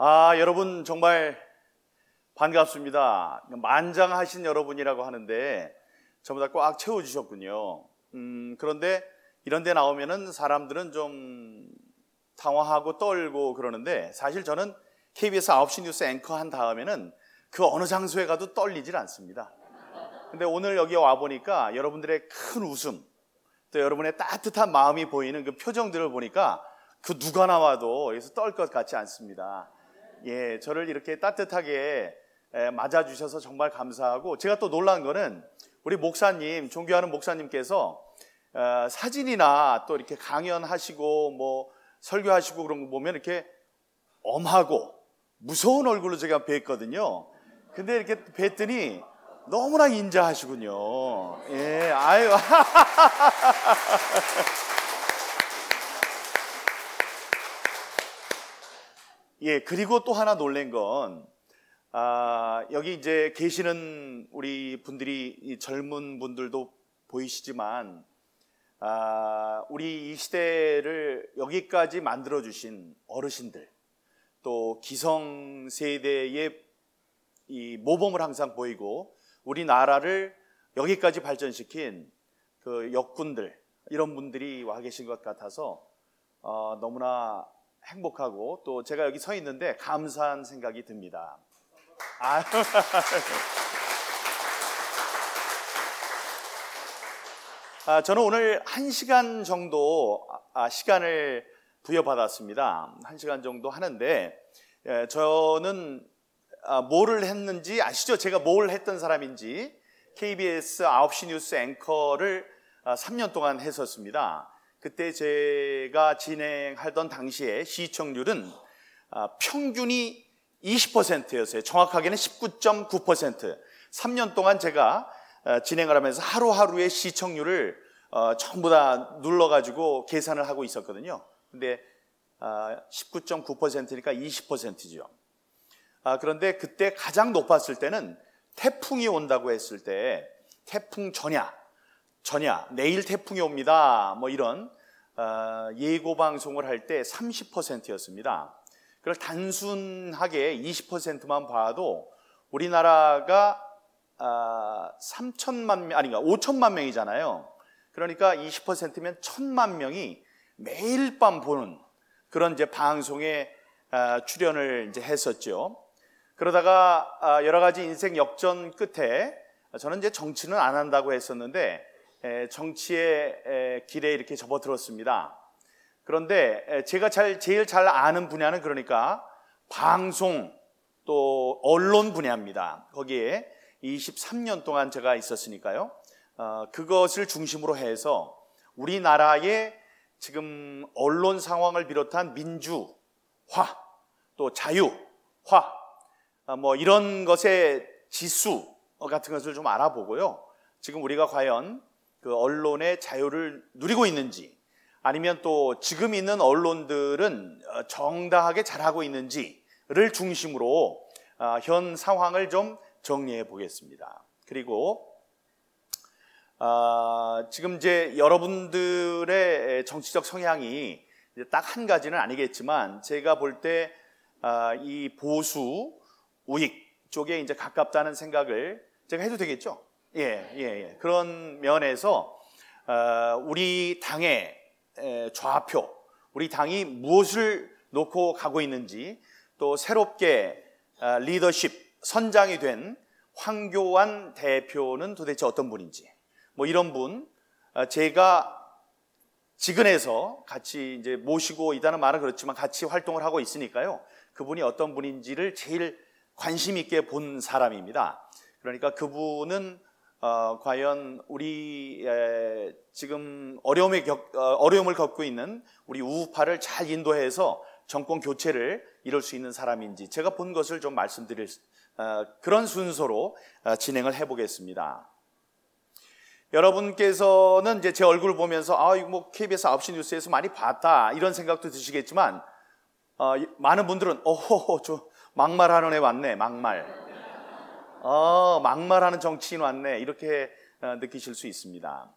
여러분 정말 반갑습니다. 만장하신 여러분이라고 하는데 전부 다 꽉 채워주셨군요. 그런데 이런 데 나오면은 사람들은 좀 당황하고 떨고 그러는데 사실 저는 KBS 9시 뉴스 앵커 한 다음에는 그 어느 장소에 가도 떨리질 않습니다. 근데 오늘 여기 와보니까 여러분들의 큰 웃음, 또 여러분의 따뜻한 마음이 보이는 그 표정들을 보니까 그 누가 나와도 여기서 떨 것 같지 않습니다. 예, 저를 이렇게 따뜻하게 맞아주셔서 정말 감사하고, 제가 또 놀란 거는 우리 목사님, 존경하는 목사님께서 사진이나 또 이렇게 강연하시고 뭐 설교하시고 그런 거 보면 이렇게 엄하고 무서운 얼굴로 제가 뵀거든요. 근데 이렇게 뵀더니 너무나 인자하시군요. 예, 아유. 예, 그리고 또 하나 놀란 건, 여기 이제 계시는 우리 분들이, 이 젊은 분들도 보이시지만, 우리 이 시대를 여기까지 만들어주신 어르신들, 또 기성세대의 이 모범을 항상 보이고, 우리나라를 여기까지 발전시킨 그 역군들, 이런 분들이 와 계신 것 같아서, 너무나 행복하고 또 제가 여기 서 있는데 감사한 생각이 듭니다. 저는 오늘 1시간 정도 시간을 부여받았습니다. 1시간 정도 하는데, 저는 뭐를 했는지 아시죠? 제가 뭘 했던 사람인지. KBS 9시 뉴스 앵커를 3년 동안 했었습니다. 그때 제가 진행하던 당시에 시청률은 평균이 20%였어요. 정확하게는 19.9%. 3년 동안 제가 진행을 하면서 하루하루의 시청률을 전부 다 눌러가지고 계산을 하고 있었거든요. 근데 19.9%니까 20%죠. 그런데 그때 가장 높았을 때는 태풍이 온다고 했을 때, 태풍 전야, 내일 태풍이 옵니다, 뭐 이런 예고 방송을 할 때 30%였습니다. 그걸 단순하게 20%만 봐도 우리나라가 3천만 명, 아닌가 5천만 명이잖아요. 그러니까 20%면 1,000만 명이 매일 밤 보는 그런 이제 방송에 출연을 이제 했었죠. 그러다가 여러 가지 인생 역전 끝에 저는 이제 정치는 안 한다고 했었는데 정치의 길에 이렇게 접어들었습니다. 그런데 제가 제일 잘 아는 분야는 그러니까 방송 또 언론 분야입니다. 거기에 23년 동안 제가 있었으니까요. 그것을 중심으로 해서 우리나라의 지금 언론 상황을 비롯한 민주화 또 자유화 뭐 이런 것의 지수 같은 것을 좀 알아보고요. 지금 우리가 과연 그 언론의 자유를 누리고 있는지, 아니면 또 지금 있는 언론들은 정당하게 잘하고 있는지를 중심으로 현 상황을 좀 정리해 보겠습니다. 그리고 지금 이제 여러분들의 정치적 성향이 딱 한 가지는 아니겠지만, 제가 볼 때 이 보수 우익 쪽에 이제 가깝다는 생각을 제가 해도 되겠죠? 예. 그런 면에서 우리 당의 좌표, 우리 당이 무엇을 놓고 가고 있는지, 또 새롭게 리더십 선장이 된 황교안 대표는 도대체 어떤 분인지, 뭐 이런 분, 제가 지근해서 같이 이제 모시고 있다는 말은 그렇지만 같이 활동을 하고 있으니까요. 그분이 어떤 분인지를 제일 관심 있게 본 사람입니다. 그러니까 그분은 과연 우리 지금 어려움을 겪고 있는 우리 우파를 잘 인도해서 정권 교체를 이룰 수 있는 사람인지 제가 본 것을 좀 말씀드릴 그런 순서로 진행을 해보겠습니다. 여러분께서는 이제 제 얼굴을 보면서 이거 뭐 KBS 9시 뉴스에서 많이 봤다 이런 생각도 드시겠지만, 많은 분들은 저 막말하는 애 왔네, 막말하는 정치인 왔네, 이렇게 느끼실 수 있습니다.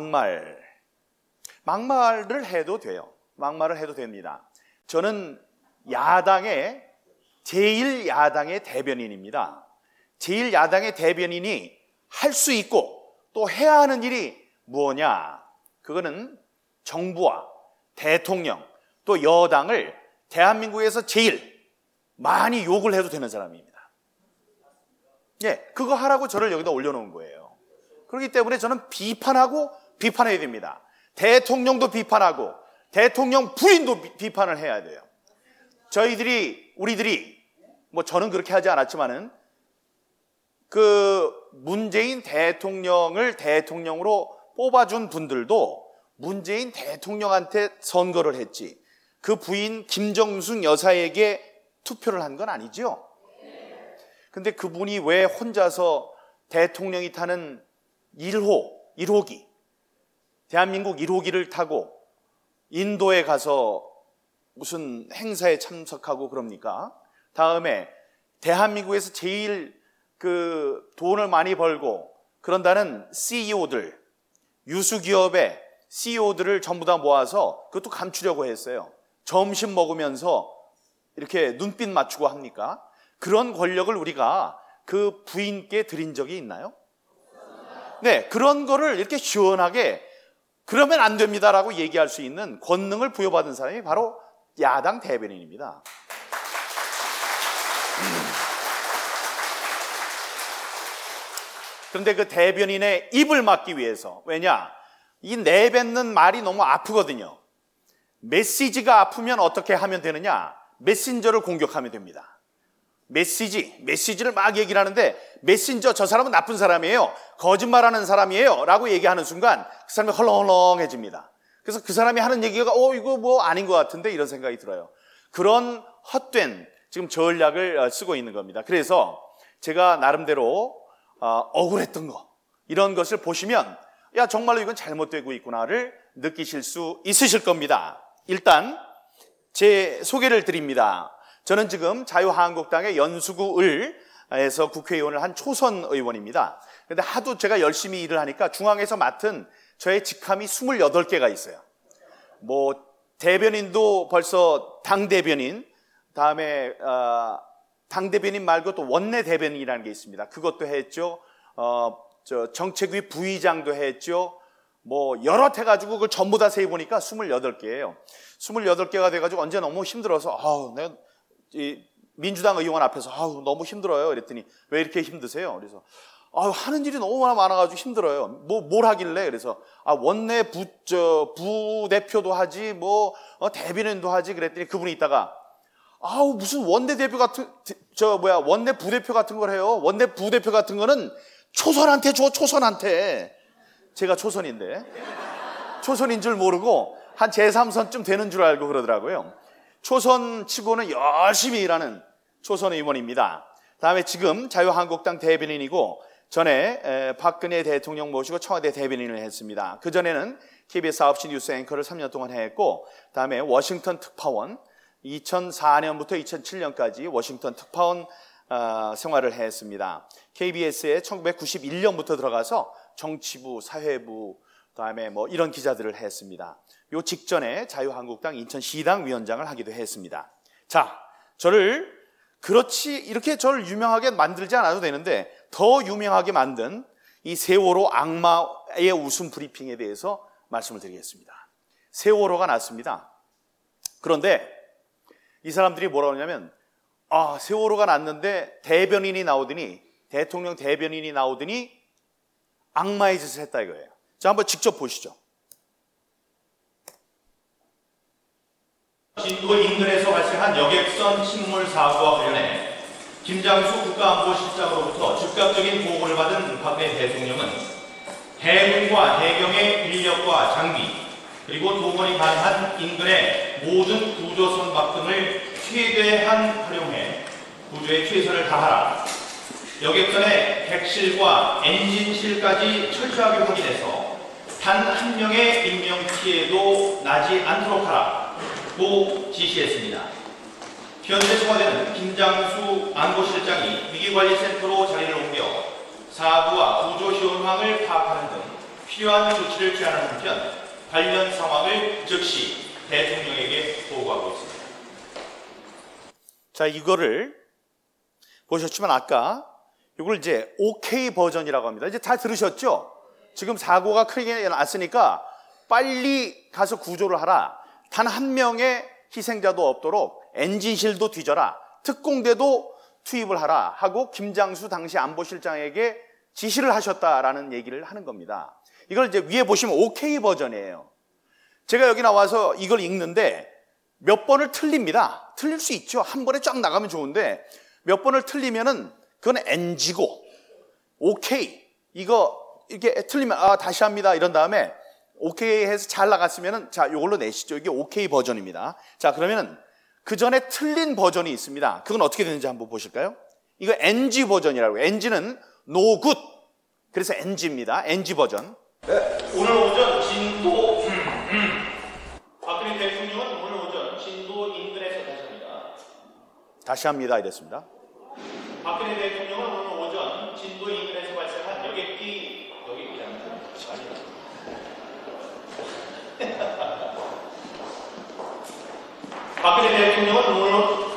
막말을 해도 돼요. 막말을 해도 됩니다. 저는 야당의 제1야당의 대변인입니다. 제1야당의 대변인이 할 수 있고 또 해야 하는 일이 무엇냐? 그거는 정부와 대통령 또 여당을 대한민국에서 제일 많이 욕을 해도 되는 사람입니다. 예, 그거 하라고 저를 여기다 올려놓은 거예요. 그렇기 때문에 저는 비판하고 비판해야 됩니다. 대통령도 비판하고 대통령 부인도 비판을 해야 돼요. 우리들이 저는 그렇게 하지 않았지만은 그 문재인 대통령을 대통령으로 뽑아준 분들도 문재인 대통령한테 선거를 했지 그 부인 김정숙 여사에게 투표를 한 건 아니죠. 근데 그분이 왜 혼자서 대통령이 타는 1호기 대한민국 1호기를 타고 인도에 가서 무슨 행사에 참석하고 그럽니까? 다음에 대한민국에서 제일 그 돈을 많이 벌고 그런다는 CEO들, 유수기업의 CEO들을 전부 다 모아서 그것도 감추려고 했어요. 점심 먹으면서 이렇게 눈빛 맞추고 합니까? 그런 권력을 우리가 그 부인께 드린 적이 있나요? 네, 그런 거를 이렇게 시원하게 그러면 안 됩니다라고 얘기할 수 있는 권능을 부여받은 사람이 바로 야당 대변인입니다. 그런데 그 대변인의 입을 막기 위해서, 왜냐? 이 내뱉는 말이 너무 아프거든요. 메시지가 아프면 어떻게 하면 되느냐? 메신저를 공격하면 됩니다. 메시지를 막 얘기를 하는데 메신저 저 사람은 나쁜 사람이에요. 거짓말하는 사람이에요. 라고 얘기하는 순간 그 사람이 헐렁헐렁해집니다. 그래서 그 사람이 하는 얘기가 이거 뭐 아닌 것 같은데 이런 생각이 들어요. 그런 헛된 지금 전략을 쓰고 있는 겁니다. 그래서 제가 나름대로 억울했던 거 이런 것을 보시면 야 정말로 이건 잘못되고 있구나를 느끼실 수 있으실 겁니다. 일단 제 소개를 드립니다. 저는 지금 자유한국당의 연수구을에서 국회의원을 한 초선 의원입니다. 그런데 하도 제가 열심히 일을 하니까 중앙에서 맡은 저의 직함이 28개가 있어요. 대변인도 벌써 당대변인, 다음에 당대변인 말고 또 원내 대변인이라는 게 있습니다. 그것도 했죠. 정책위 부의장도 했죠. 여럿 해가지고 그걸 전부 다 세보니까 28개예요. 28개가 돼가지고 언제 너무 힘들어서 내가 이 민주당 의원 앞에서 너무 힘들어요. 그랬더니 왜 이렇게 힘드세요? 그래서 하는 일이 너무 많아가지고 힘들어요. 뭘 하길래? 그래서 원내 부대표도 하지 대변인도 하지 그랬더니 그분이 있다가 무슨 원내대표 같은 원내 부대표 같은 걸 해요. 원내 부대표 같은 거는 초선한테 줘. 초선한테. 제가 초선인데 초선인 줄 모르고 한 제3선쯤 되는 줄 알고 그러더라고요. 초선 치고는 열심히 일하는 초선 의원입니다. 다음에 지금 자유한국당 대변인이고 전에 박근혜 대통령 모시고 청와대 대변인을 했습니다. 그전에는 KBS 9시 뉴스 앵커를 3년 동안 했고 다음에 워싱턴 특파원 2004년부터 2007년까지 워싱턴 특파원 생활을 했습니다. KBS에 1991년부터 들어가서 정치부, 사회부, 그다음에 이런 기자들을 했습니다. 요 직전에 자유한국당 인천시당 위원장을 하기도 했습니다. 자, 이렇게 저를 유명하게 만들지 않아도 되는데 더 유명하게 만든 이 세월호 악마의 웃음 브리핑에 대해서 말씀을 드리겠습니다. 세월호가 났습니다. 그런데 이 사람들이 뭐라고 하냐면 세월호가 났는데 대통령 대변인이 나오더니 악마의 짓을 했다 이거예요. 자, 한번 직접 보시죠. 인도 인근에서 발생한 여객선 침몰 사고와 관련해 김장수 국가안보실장으로부터 즉각적인 보고를 받은 박근혜 대통령은 해군과 해경의 인력과 장비 그리고 동원이 가능한 인근의 모든 구조 선박 등을 최대한 활용해 구조에 최선을 다하라. 여객선의 객실과 엔진실까지 철저하게 확인해서 단 한 명의 인명 피해도 나지 않도록 하라고 지시했습니다. 현재 청와대는 김장수 안보실장이 위기관리센터로 자리를 옮겨 사고와 구조 현황을 파악하는 등 필요한 조치를 취하는 한편 관련 상황을 즉시 대통령에게 보고하고 있습니다. 자, 이거를 보셨지만 아까 이걸 이제 OK 버전이라고 합니다. 이제 다 들으셨죠? 지금 사고가 크게 났으니까 빨리 가서 구조를 하라. 단 한 명의 희생자도 없도록 엔진실도 뒤져라. 특공대도 투입을 하라 하고 김장수 당시 안보실장에게 지시를 하셨다라는 얘기를 하는 겁니다. 이걸 이제 위에 보시면 OK 버전이에요. 제가 여기 나와서 이걸 읽는데 몇 번을 틀립니다. 틀릴 수 있죠. 한 번에 쫙 나가면 좋은데 몇 번을 틀리면은 그건 NG고 OK 이거 이렇게 틀리면 다시 합니다 이런 다음에 OK 해서 잘 나갔으면은 자 이걸로 내시죠. 이게 OK 버전입니다. 자 그러면은 그 전에 틀린 버전이 있습니다. 그건 어떻게 되는지 한번 보실까요? 이거 NG 버전이라고 해요. NG는 no good. 그래서 NG입니다. NG 버전. 네. 오늘 오전 진도 박근혜 대통령은 오늘 오전 진도 인근에서 다시 합니다. 다시 합니다 이랬습니다. 박근혜 대통령은 오늘 오전 진도 인근에서 발생한 여객기랍니다. 박근혜 대통령은 오늘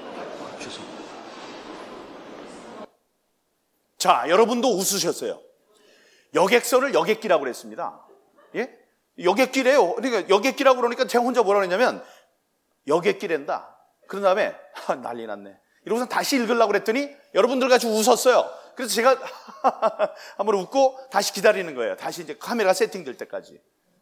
자, 여러분도 웃으셨어요. 여객선을 여객기라고 그랬습니다. 예? 여객기래요. 그러니까 여객기라고 그러니까 제가 혼자 뭐라 그랬냐면 여객기랜다. 그런 다음에 난리 났네. 이러고서 다시 읽으려고 그랬더니 여러분들 같이 웃었어요. 그래서 제가 한번 웃고 다시 기다리는 거예요. 다시 이제 카메라 세팅될 때까지.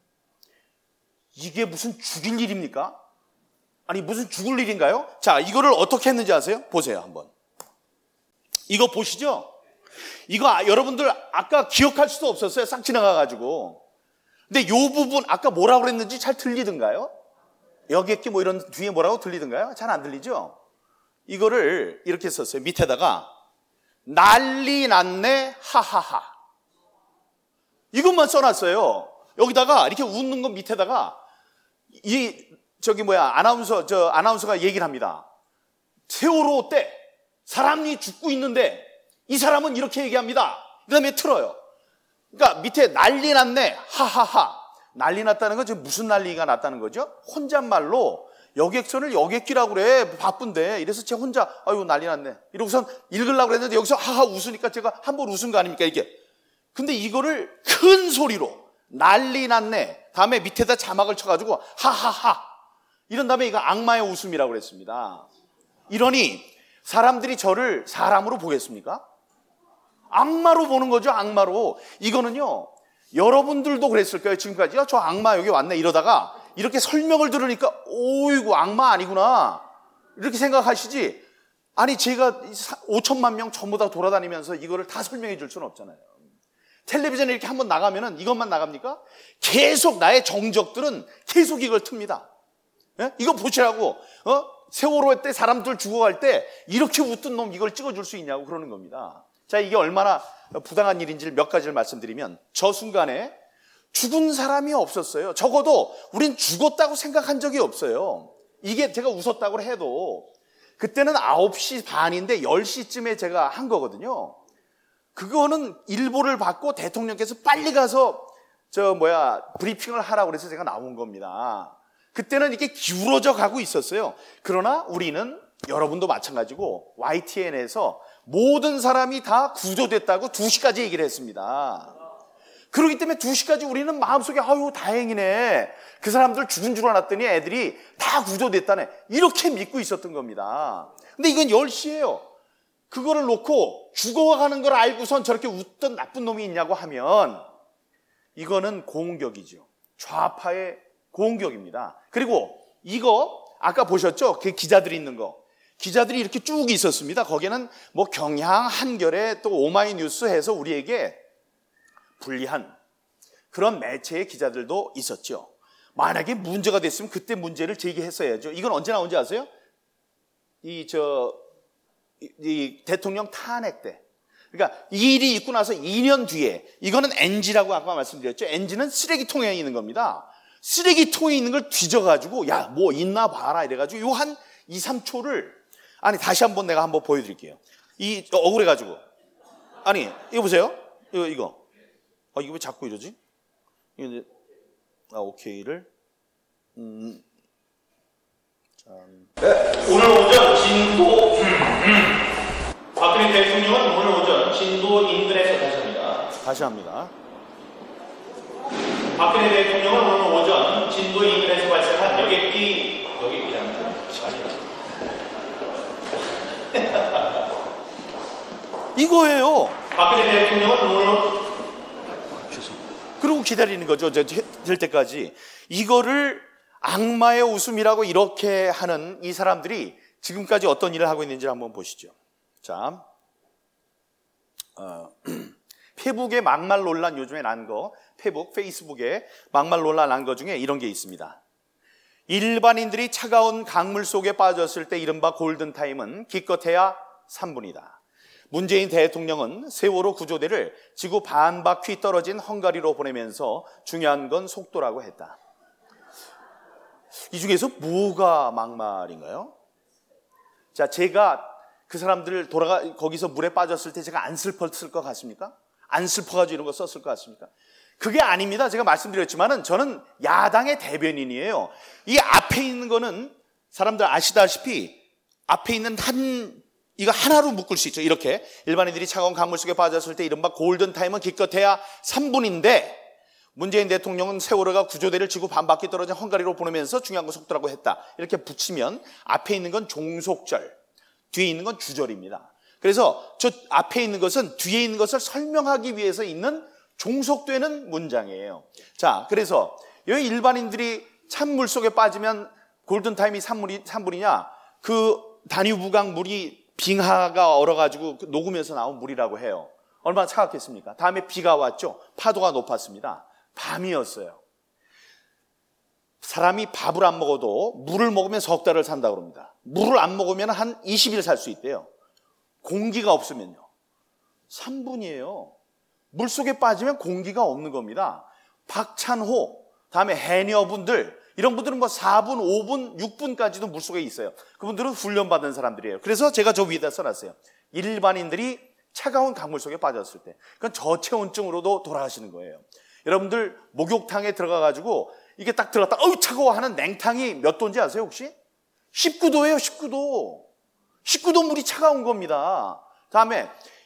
이게 무슨 죽일 일입니까? 아니 무슨 죽을 일인가요? 자, 이거를 어떻게 했는지 아세요? 보세요 한번. 이거 보시죠? 이거 여러분들 아까 기억할 수도 없었어요. 싹 지나가가지고. 근데 요 부분 아까 뭐라고 그랬는지 잘 들리던가요? 여객기 뭐 이런 뒤에 뭐라고 들리던가요? 잘 안 들리죠? 이거를 이렇게 썼어요. 밑에다가 난리 났네 하하하. 이것만 써놨어요. 여기다가 이렇게 웃는 거 밑에다가 아나운서가 얘기를 합니다. 세월호 때 사람이 죽고 있는데 이 사람은 이렇게 얘기합니다. 그 다음에 틀어요. 그러니까 밑에 난리 났네 하하하. 난리 났다는 건 지금 무슨 난리가 났다는 거죠? 혼잣말로 여객선을 여객기라고 그래 바쁜데 이래서 제가 혼자 아유 난리 났네 이러고선 읽으려고 그랬는데 여기서 하하 웃으니까 제가 한 번 웃은 거 아닙니까 이게. 근데 이거를 큰 소리로 난리 났네 다음에 밑에다 자막을 쳐가지고 하하하 이런 다음에 이거 악마의 웃음이라고 그랬습니다. 이러니 사람들이 저를 사람으로 보겠습니까? 악마로 보는 거죠. 악마로. 이거는요 여러분들도 그랬을 거예요. 지금까지 저 악마 여기 왔네 이러다가 이렇게 설명을 들으니까 오이구 악마 아니구나 이렇게 생각하시지. 아니 제가 5천만 명 전부 다 돌아다니면서 이거를 다 설명해 줄 수는 없잖아요. 텔레비전에 이렇게 한번 나가면은 이것만 나갑니까? 계속 나의 정적들은 계속 이걸 틉니다. 예? 이거 보시라고 세월호 때 사람들 죽어갈 때 이렇게 웃던 놈 이걸 찍어줄 수 있냐고 그러는 겁니다. 자, 이게 얼마나 부당한 일인지를 몇 가지를 말씀드리면 저 순간에 죽은 사람이 없었어요. 적어도 우린 죽었다고 생각한 적이 없어요. 이게 제가 웃었다고 해도 그때는 9시 반인데 10시쯤에 제가 한 거거든요. 그거는 일보를 받고 대통령께서 빨리 가서 브리핑을 하라고 그래서 제가 나온 겁니다. 그때는 이게 기울어져 가고 있었어요. 그러나 우리는 여러분도 마찬가지고 YTN에서 모든 사람이 다 구조됐다고 2시까지 얘기를 했습니다. 그렇기 때문에 2시까지 우리는 마음속에 아유 다행이네. 그 사람들 죽은 줄 알았더니 애들이 다 구조됐다네. 이렇게 믿고 있었던 겁니다. 근데 이건 10시예요. 그거를 놓고 죽어가는 걸 알고선 저렇게 웃던 나쁜 놈이 있냐고 하면 이거는 공격이죠. 좌파의 공격입니다. 그리고 이거 아까 보셨죠? 그 기자들이 있는 거. 기자들이 이렇게 쭉 있었습니다. 거기에는 뭐 경향, 한겨레 또 오마이뉴스 해서 우리에게 불리한 그런 매체의 기자들도 있었죠. 만약에 문제가 됐으면 그때 문제를 제기했어야죠. 이건 언제 나온지 아세요? 이 대통령 탄핵 때. 그러니까 이 일이 있고 나서 2년 뒤에 이거는 NG라고 아까 말씀드렸죠. NG는 쓰레기통에 있는 겁니다. 쓰레기통에 있는 걸 뒤져가지고 야, 뭐 있나 봐라 이래가지고 요 한 2, 3초를 아니 다시 한번 내가 한번 보여드릴게요. 이 억울해가지고 아니 이거 보세요. 이거 이거 왜 자꾸 이러지? 이거 오케이를 네, 오늘 오전 진도 박근혜 대통령은 오늘 오전 진도 인근에서 가십니다. 다시 합니다. 박근혜 대통령은 오늘 오전 진도 인근에서 발생한 여객기랍니다. 이거예요. 박근혜 대통령은 오늘 그러고 기다리는 거죠. 될 때까지. 이거를 악마의 웃음이라고 이렇게 하는 이 사람들이 지금까지 어떤 일을 하고 있는지 한번 보시죠. 자, 페북에 막말 논란 요즘에 난 거, 페이스북에 막말 논란 난 거 중에 이런 게 있습니다. 일반인들이 차가운 강물 속에 빠졌을 때 이른바 골든타임은 기껏해야 3분이다. 문재인 대통령은 세월호 구조대를 지구 반바퀴 떨어진 헝가리로 보내면서 중요한 건 속도라고 했다. 이 중에서 뭐가 막말인가요? 자, 제가 그 사람들 거기서 물에 빠졌을 때 제가 안 슬펐을 것 같습니까? 안 슬퍼가지고 이런 거 썼을 것 같습니까? 그게 아닙니다. 제가 말씀드렸지만은 저는 야당의 대변인이에요. 이 앞에 있는 거는 사람들 아시다시피 앞에 있는 이거 하나로 묶을 수 있죠. 이렇게 일반인들이 차가운 강물 속에 빠졌을 때 이른바 골든타임은 기껏해야 3분인데 문재인 대통령은 세월호가 구조대를 지구 반바퀴 떨어진 헝가리로 보내면서 중요한 건 속도라고 했다. 이렇게 붙이면 앞에 있는 건 종속절, 뒤에 있는 건 주절입니다. 그래서 저 앞에 있는 것은 뒤에 있는 것을 설명하기 위해서 있는 종속되는 문장이에요. 자, 그래서 여기 일반인들이 찬물 속에 빠지면 골든타임이 3분이냐? 그 다뉴브강 물이 빙하가 얼어가지고 녹으면서 나온 물이라고 해요. 얼마나 차갑겠습니까? 다음에 비가 왔죠. 파도가 높았습니다. 밤이었어요. 사람이 밥을 안 먹어도 물을 먹으면 석 달을 산다고 합니다. 물을 안 먹으면 한 20일 살 수 있대요. 공기가 없으면요. 3분이에요. 물속에 빠지면 공기가 없는 겁니다. 박찬호, 다음에 해녀분들, 이런 분들은 뭐 4분, 5분, 6분까지도 물속에 있어요. 그분들은 훈련받은 사람들이에요. 그래서 제가 저 위에다 써놨어요. 일반인들이 차가운 강물 속에 빠졌을 때. 그건 저체온증으로도 돌아가시는 거예요. 여러분들 목욕탕에 들어가가지고 이게 딱 들어갔다 어우 차가워 하는 냉탕이 몇 도인지 아세요 혹시? 19도예요. 19도. 19도 물이 차가운 겁니다. 다음에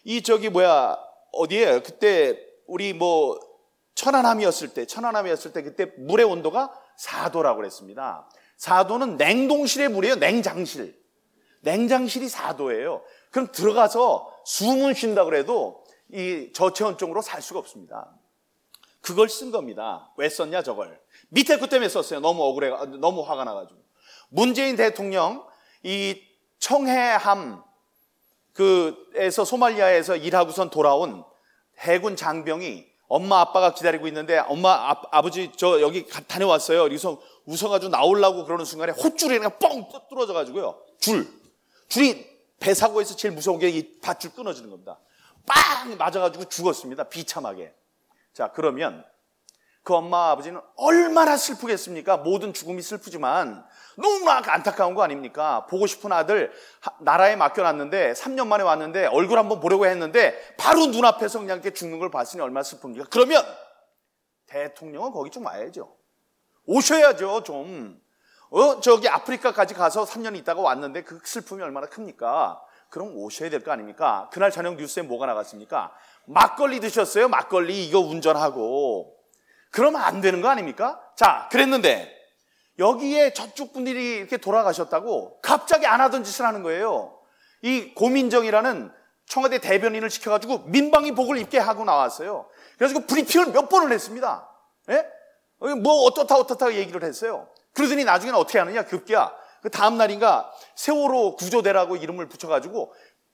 어디에 그때 우리 천안함이었을 때 그때 물의 온도가 4도라고 그랬습니다. 4도는 냉동실의 물이에요. 냉장실이 4도예요. 그럼 들어가서 숨을 쉰다고 그래도 이 저체온증으로 살 수가 없습니다. 그걸 쓴 겁니다. 왜 썼냐 저걸. 밑에 그 때문에 썼어요. 너무 화가 나가지고. 문재인 대통령 이 청해함 에서 소말리아에서 일하고선 돌아온 해군 장병이 엄마 아빠가 기다리고 있는데 아버지 저 여기 다녀왔어요. 그래서 웃어가지고 나오려고 그러는 순간에 헛줄이 그냥 뻥 뚫어져가지고요. 줄이 배 사고에서 제일 무서운 게 이 밧줄 끊어지는 겁니다. 빵 맞아가지고 죽었습니다. 비참하게. 자, 그러면 그 엄마 아버지는 얼마나 슬프겠습니까? 모든 죽음이 슬프지만 너무나 안타까운 거 아닙니까? 보고 싶은 아들 나라에 맡겨놨는데 3년 만에 왔는데 얼굴 한번 보려고 했는데 바로 눈앞에서 그냥 이렇게 죽는 걸 봤으니 얼마나 슬픕니까? 그러면 대통령은 거기 좀 와야죠. 오셔야죠 좀. 저기 아프리카까지 가서 3년 있다가 왔는데 그 슬픔이 얼마나 큽니까? 그럼 오셔야 될 거 아닙니까? 그날 저녁 뉴스에 뭐가 나갔습니까? 막걸리 드셨어요? 막걸리 이거 운전하고. 그러면 안 되는 거 아닙니까? 자, 그랬는데 여기에 저쪽 분들이 이렇게 돌아가셨다고 갑자기 안 하던 짓을 하는 거예요. 이 고민정이라는 청와대 대변인을 시켜가지고 민방위복을 입게 하고 나왔어요. 그래서 브리핑을 몇 번을 했습니다. 예? 어떻다 얘기를 했어요. 그러더니 나중에는 어떻게 하느냐, 급기야. 그 다음 날인가 세월호 구조대라고 이름을 붙여가지고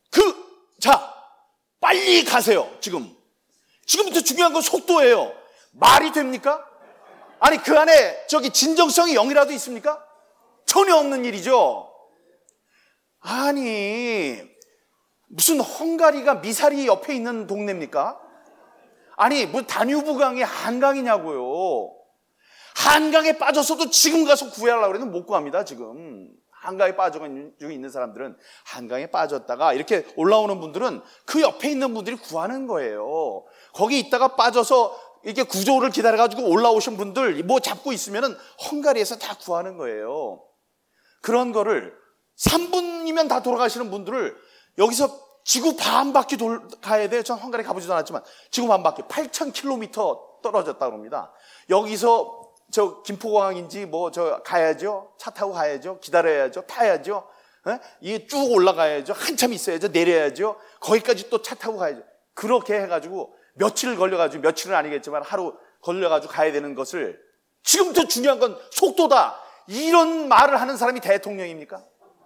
빨리 가세요. 지금부터 중요한 건 속도예요. 말이 됩니까? 아니 그 안에 진정성이 0이라도 있습니까? 전혀 없는 일이죠. 아니 무슨 헝가리가 미사리 옆에 있는 동네입니까? 아니 뭐 다뉴브강이 한강이냐고요. 한강에 빠져서도 지금 가서 구해하려고 그래도 못 구합니다. 지금 한강에 빠져 있는 사람들은 한강에 빠졌다가 이렇게 올라오는 분들은 그 옆에 있는 분들이 구하는 거예요. 거기 있다가 빠져서 이렇게 구조를 기다려가지고 올라오신 분들 잡고 있으면은 헝가리에서 다 구하는 거예요. 그런 거를 3분이면 다 돌아가시는 분들을 여기서 지구 반바퀴 가야 돼요. 전 헝가리 가보지도 않았지만 지구 반바퀴 8,000km 떨어졌다고 합니다. 여기서 저 김포공항인지 뭐 저 가야죠. 차 타고 가야죠. 기다려야죠. 타야죠. 이게 쭉 올라가야죠. 한참 있어야죠. 내려야죠. 거기까지 또 차 타고 가야죠. 그렇게 해가지고 며칠을 걸려가지고, 며칠은 아니겠지만 하루 걸려가지고 가야 되는 것을 지금부터 중요한 건 속도다, 이런 말을 하는 사람이 대통령입니까?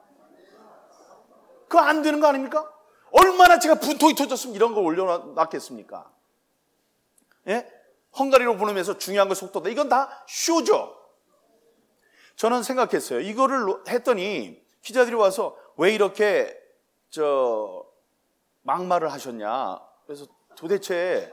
그거 안 되는 거 아닙니까? 얼마나 제가 분통이 터졌으면 이런 걸 올려놨겠습니까? 예? 헝가리로 보내면서 중요한 건 속도다. 이건 다 쇼죠. 저는 생각했어요. 이거를 했더니 기자들이 와서 왜 이렇게 막말을 하셨냐. 그래서 도대체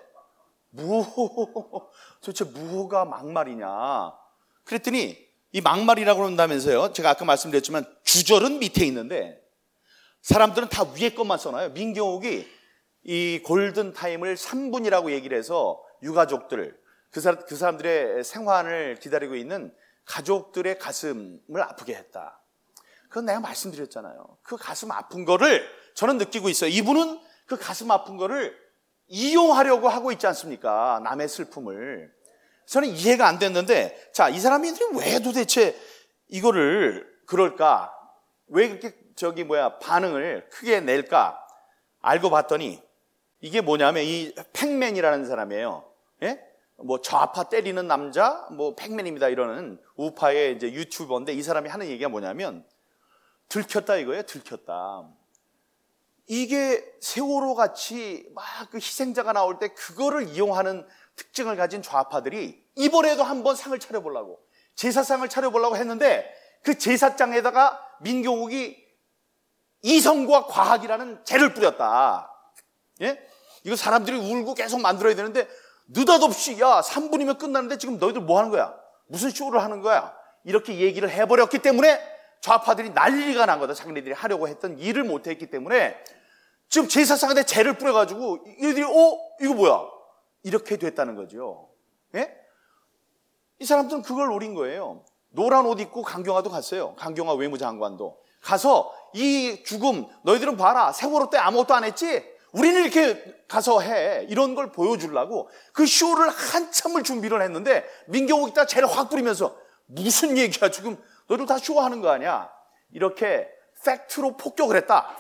무엇가 막말이냐. 그랬더니 이 막말이라고 한다면서요. 제가 아까 말씀드렸지만 주절은 밑에 있는데 사람들은 다 위에 것만 써놔요. 민경욱이 이 골든타임을 3분이라고 얘기를 해서 유가족들, 그 사람들의 생환을 기다리고 있는 가족들의 가슴을 아프게 했다. 그건 내가 말씀드렸잖아요. 그 가슴 아픈 거를 저는 느끼고 있어요. 이분은 그 가슴 아픈 거를 이용하려고 하고 있지 않습니까? 남의 슬픔을. 저는 이해가 안 됐는데, 자, 이 사람들이 왜 도대체 이거를 그럴까? 왜 그렇게 반응을 크게 낼까? 알고 봤더니 이게 뭐냐면 이 팩맨이라는 사람이에요. 예? 뭐 좌파 때리는 남자, 뭐 팩맨입니다 이러는 우파의 이제 유튜버인데, 이 사람이 하는 얘기가 뭐냐면 들켰다 이거예요. 들켰다. 이게 세월호 같이 막 그 희생자가 나올 때 그거를 이용하는 특징을 가진 좌파들이 이번에도 한번 상을 차려보려고, 제사상을 차려보려고 했는데 그 제사장에다가 민경욱이 이성과 과학이라는 죄를 뿌렸다. 예? 이거 사람들이 울고 계속 만들어야 되는데 느닷없이, 야, 3분이면 끝나는데 지금 너희들 뭐 하는 거야? 무슨 쇼를 하는 거야? 이렇게 얘기를 해버렸기 때문에 좌파들이 난리가 난 거다. 자기네들이 하려고 했던 일을 못했기 때문에 지금 제사상한테 죄를 뿌려가지고 얘들이 이거 뭐야? 이렇게 됐다는 거죠. 예? 이 사람들은 그걸 노린 거예요. 노란 옷 입고 강경화도 갔어요. 강경화 외무장관도 가서 이 죽음, 너희들은 봐라, 세월호 때 아무것도 안 했지? 우리는 이렇게 가서 해. 이런 걸 보여주려고 그 쇼를 한참을 준비를 했는데 민경욱이 딱 죄를 확 뿌리면서 무슨 얘기야, 지금 너희들 다 쇼하는 거 아니야? 이렇게 팩트로 폭격을 했다.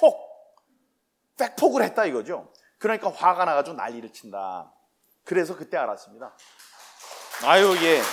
팩폭을 했다 이거죠. 그러니까 화가 나가지고 난리를 친다. 그래서 그때 알았습니다. 아유, 예.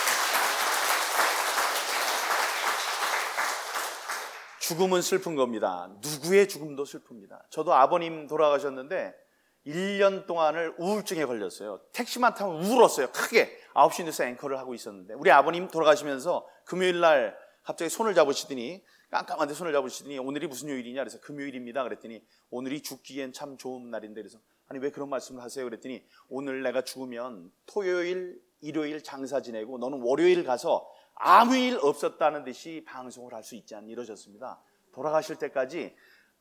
죽음은 슬픈 겁니다. 누구의 죽음도 슬픕니다. 저도 아버님 돌아가셨는데 1년 동안을 우울증에 걸렸어요. 택시만 타면 울었어요. 크게. 9시 뉴스 앵커를 하고 있었는데 우리 아버님 돌아가시면서 금요일 날 갑자기 손을 잡으시더니, 깜깜한데 손을 잡으시더니 오늘이 무슨 요일이냐 그래서 금요일입니다 그랬더니 오늘이 죽기엔 참 좋은 날인데, 그래서 아니 왜 그런 말씀을 하세요 그랬더니 오늘 내가 죽으면 토요일 일요일 장사 지내고 너는 월요일 가서 아무 일 없었다는 듯이 방송을 할 수 있지 않니, 이러셨습니다. 돌아가실 때까지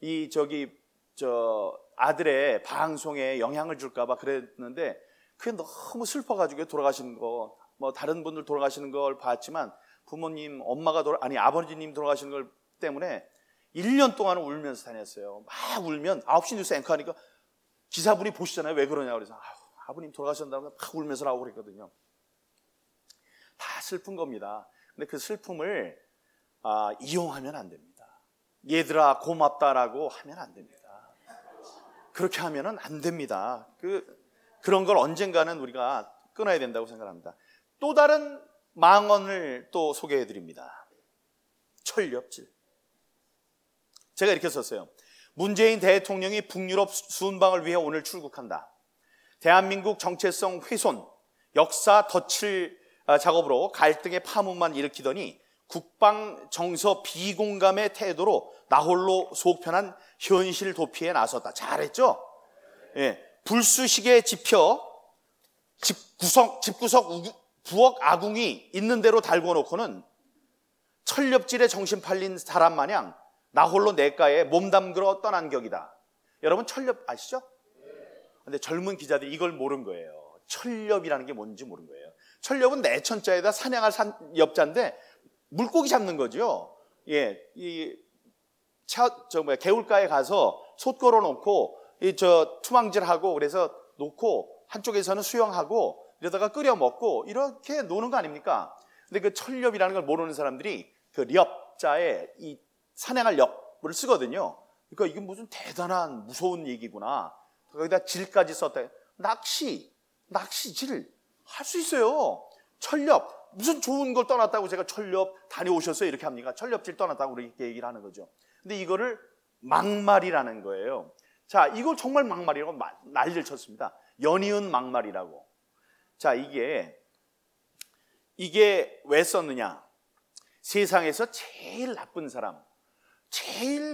아들의 방송에 영향을 줄까 봐 그랬는데 그게 너무 슬퍼가지고 돌아가시는 거, 뭐 다른 분들 돌아가시는 걸 봤지만 부모님, 아버지님 돌아가시는 걸 때문에 1년 동안 울면서 다녔어요. 막 울면 9시 뉴스 앵커 하니까 기사분이 보시잖아요. 왜 그러냐 그래서 아버님 돌아가셨다고 막 울면서 나오고 그랬거든요. 다 슬픈 겁니다. 근데 그 슬픔을 이용하면 안 됩니다. 얘들아 고맙다라고 하면 안 됩니다. 그렇게 하면은 안 됩니다. 그런 걸 언젠가는 우리가 끊어야 된다고 생각합니다. 또 다른 망언을 또 소개해 드립니다. 철렵질. 제가 이렇게 썼어요. 문재인 대통령이 북유럽 순방을 위해 오늘 출국한다. 대한민국 정체성 훼손, 역사 덧칠 작업으로 갈등의 파문만 일으키더니 국방 정서 비공감의 태도로 나홀로 속편한 현실 도피에 나섰다. 잘했죠? 예. 불쑤시개 집혀 집구석 부엌 아궁이 있는 대로 달고 놓고는 철렵질에 정신 팔린 사람 마냥 나홀로 냇가에 몸 담그러 떠난 격이다. 여러분 철렵 아시죠? 근데 젊은 기자들이 이걸 모른 거예요. 철렵이라는 게 뭔지 모른 거예요. 철렵은 내천자에다 사냥할 엽자인데 물고기 잡는 거죠. 예, 이 개울가에 가서 솥 걸어 놓고 투망질하고 그래서 놓고 한쪽에서는 수영하고 이러다가 끓여 먹고 이렇게 노는 거 아닙니까? 근데 그 철렵이라는 걸 모르는 사람들이 그 렵자에 이 산행할 렵을 쓰거든요. 그러니까 이게 무슨 대단한 무서운 얘기구나. 거기다 질까지 썼다. 낚시질 할 수 있어요. 철렵. 무슨 좋은 걸 떠났다고 제가 철렵 다녀오셨어요? 이렇게 합니까? 철렵질 떠났다고 그렇게 얘기를 하는 거죠. 근데 이거를 막말이라는 거예요. 자, 이걸 정말 막말이라고 난리를 쳤습니다. 연이은 막말이라고. 자, 이게 왜 썼느냐? 세상에서 제일 나쁜 사람, 제일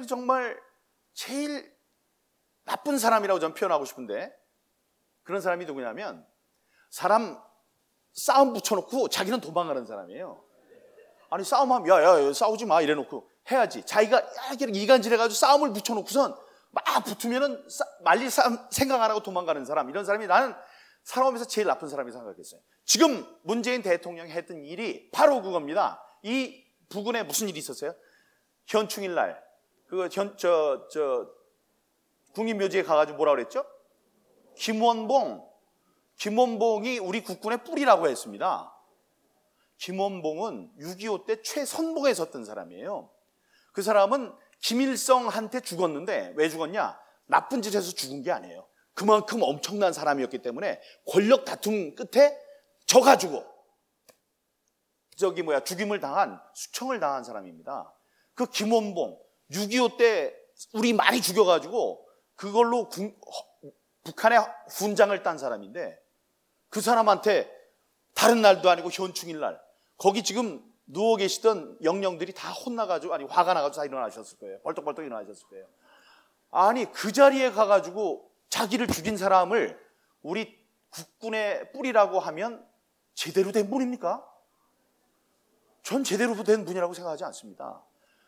나쁜 사람이라고 저는 표현하고 싶은데 그런 사람이 누구냐면 사람 싸움 붙여놓고 자기는 도망가는 사람이에요. 아니 싸움하면 야 싸우지 마 이래놓고 해야지. 자기가 이간질해가지고 싸움을 붙여놓고선 막 붙으면은 말릴 생각 안 하고 도망가는 사람. 이런 사람이 나는 살아오면서 제일 나쁜 사람이라고 생각했어요. 지금 문재인 대통령이 했던 일이 바로 그겁니다. 이 부근에 무슨 일이 있었어요? 현충일 날 국립묘지에 가가지고 뭐라 그랬죠? 김원봉이 우리 국군의 뿌리라고 했습니다. 김원봉은 6.25 때 최선봉에 섰던 사람이에요. 그 사람은 김일성한테 죽었는데 왜 죽었냐? 나쁜 짓 해서 죽은 게 아니에요. 그만큼 엄청난 사람이었기 때문에 권력 다툼 끝에 져가지고 죽임을 당한, 수청을 당한 사람입니다. 그 김원봉 6.25 때 우리 많이 죽여가지고 그걸로 북한의 훈장을 딴 사람인데 그 사람한테 다른 날도 아니고 현충일 날 거기 지금 누워 계시던 영령들이 다 혼나가지고 화가 나가지고 다 일어나셨을 거예요. 벌떡벌떡 일어나셨을 거예요. 아니 그 자리에 가가지고 자기를 죽인 사람을 우리 국군의 뿌리라고 하면 제대로 된 분입니까? 전 제대로 된 분이라고 생각하지 않습니다.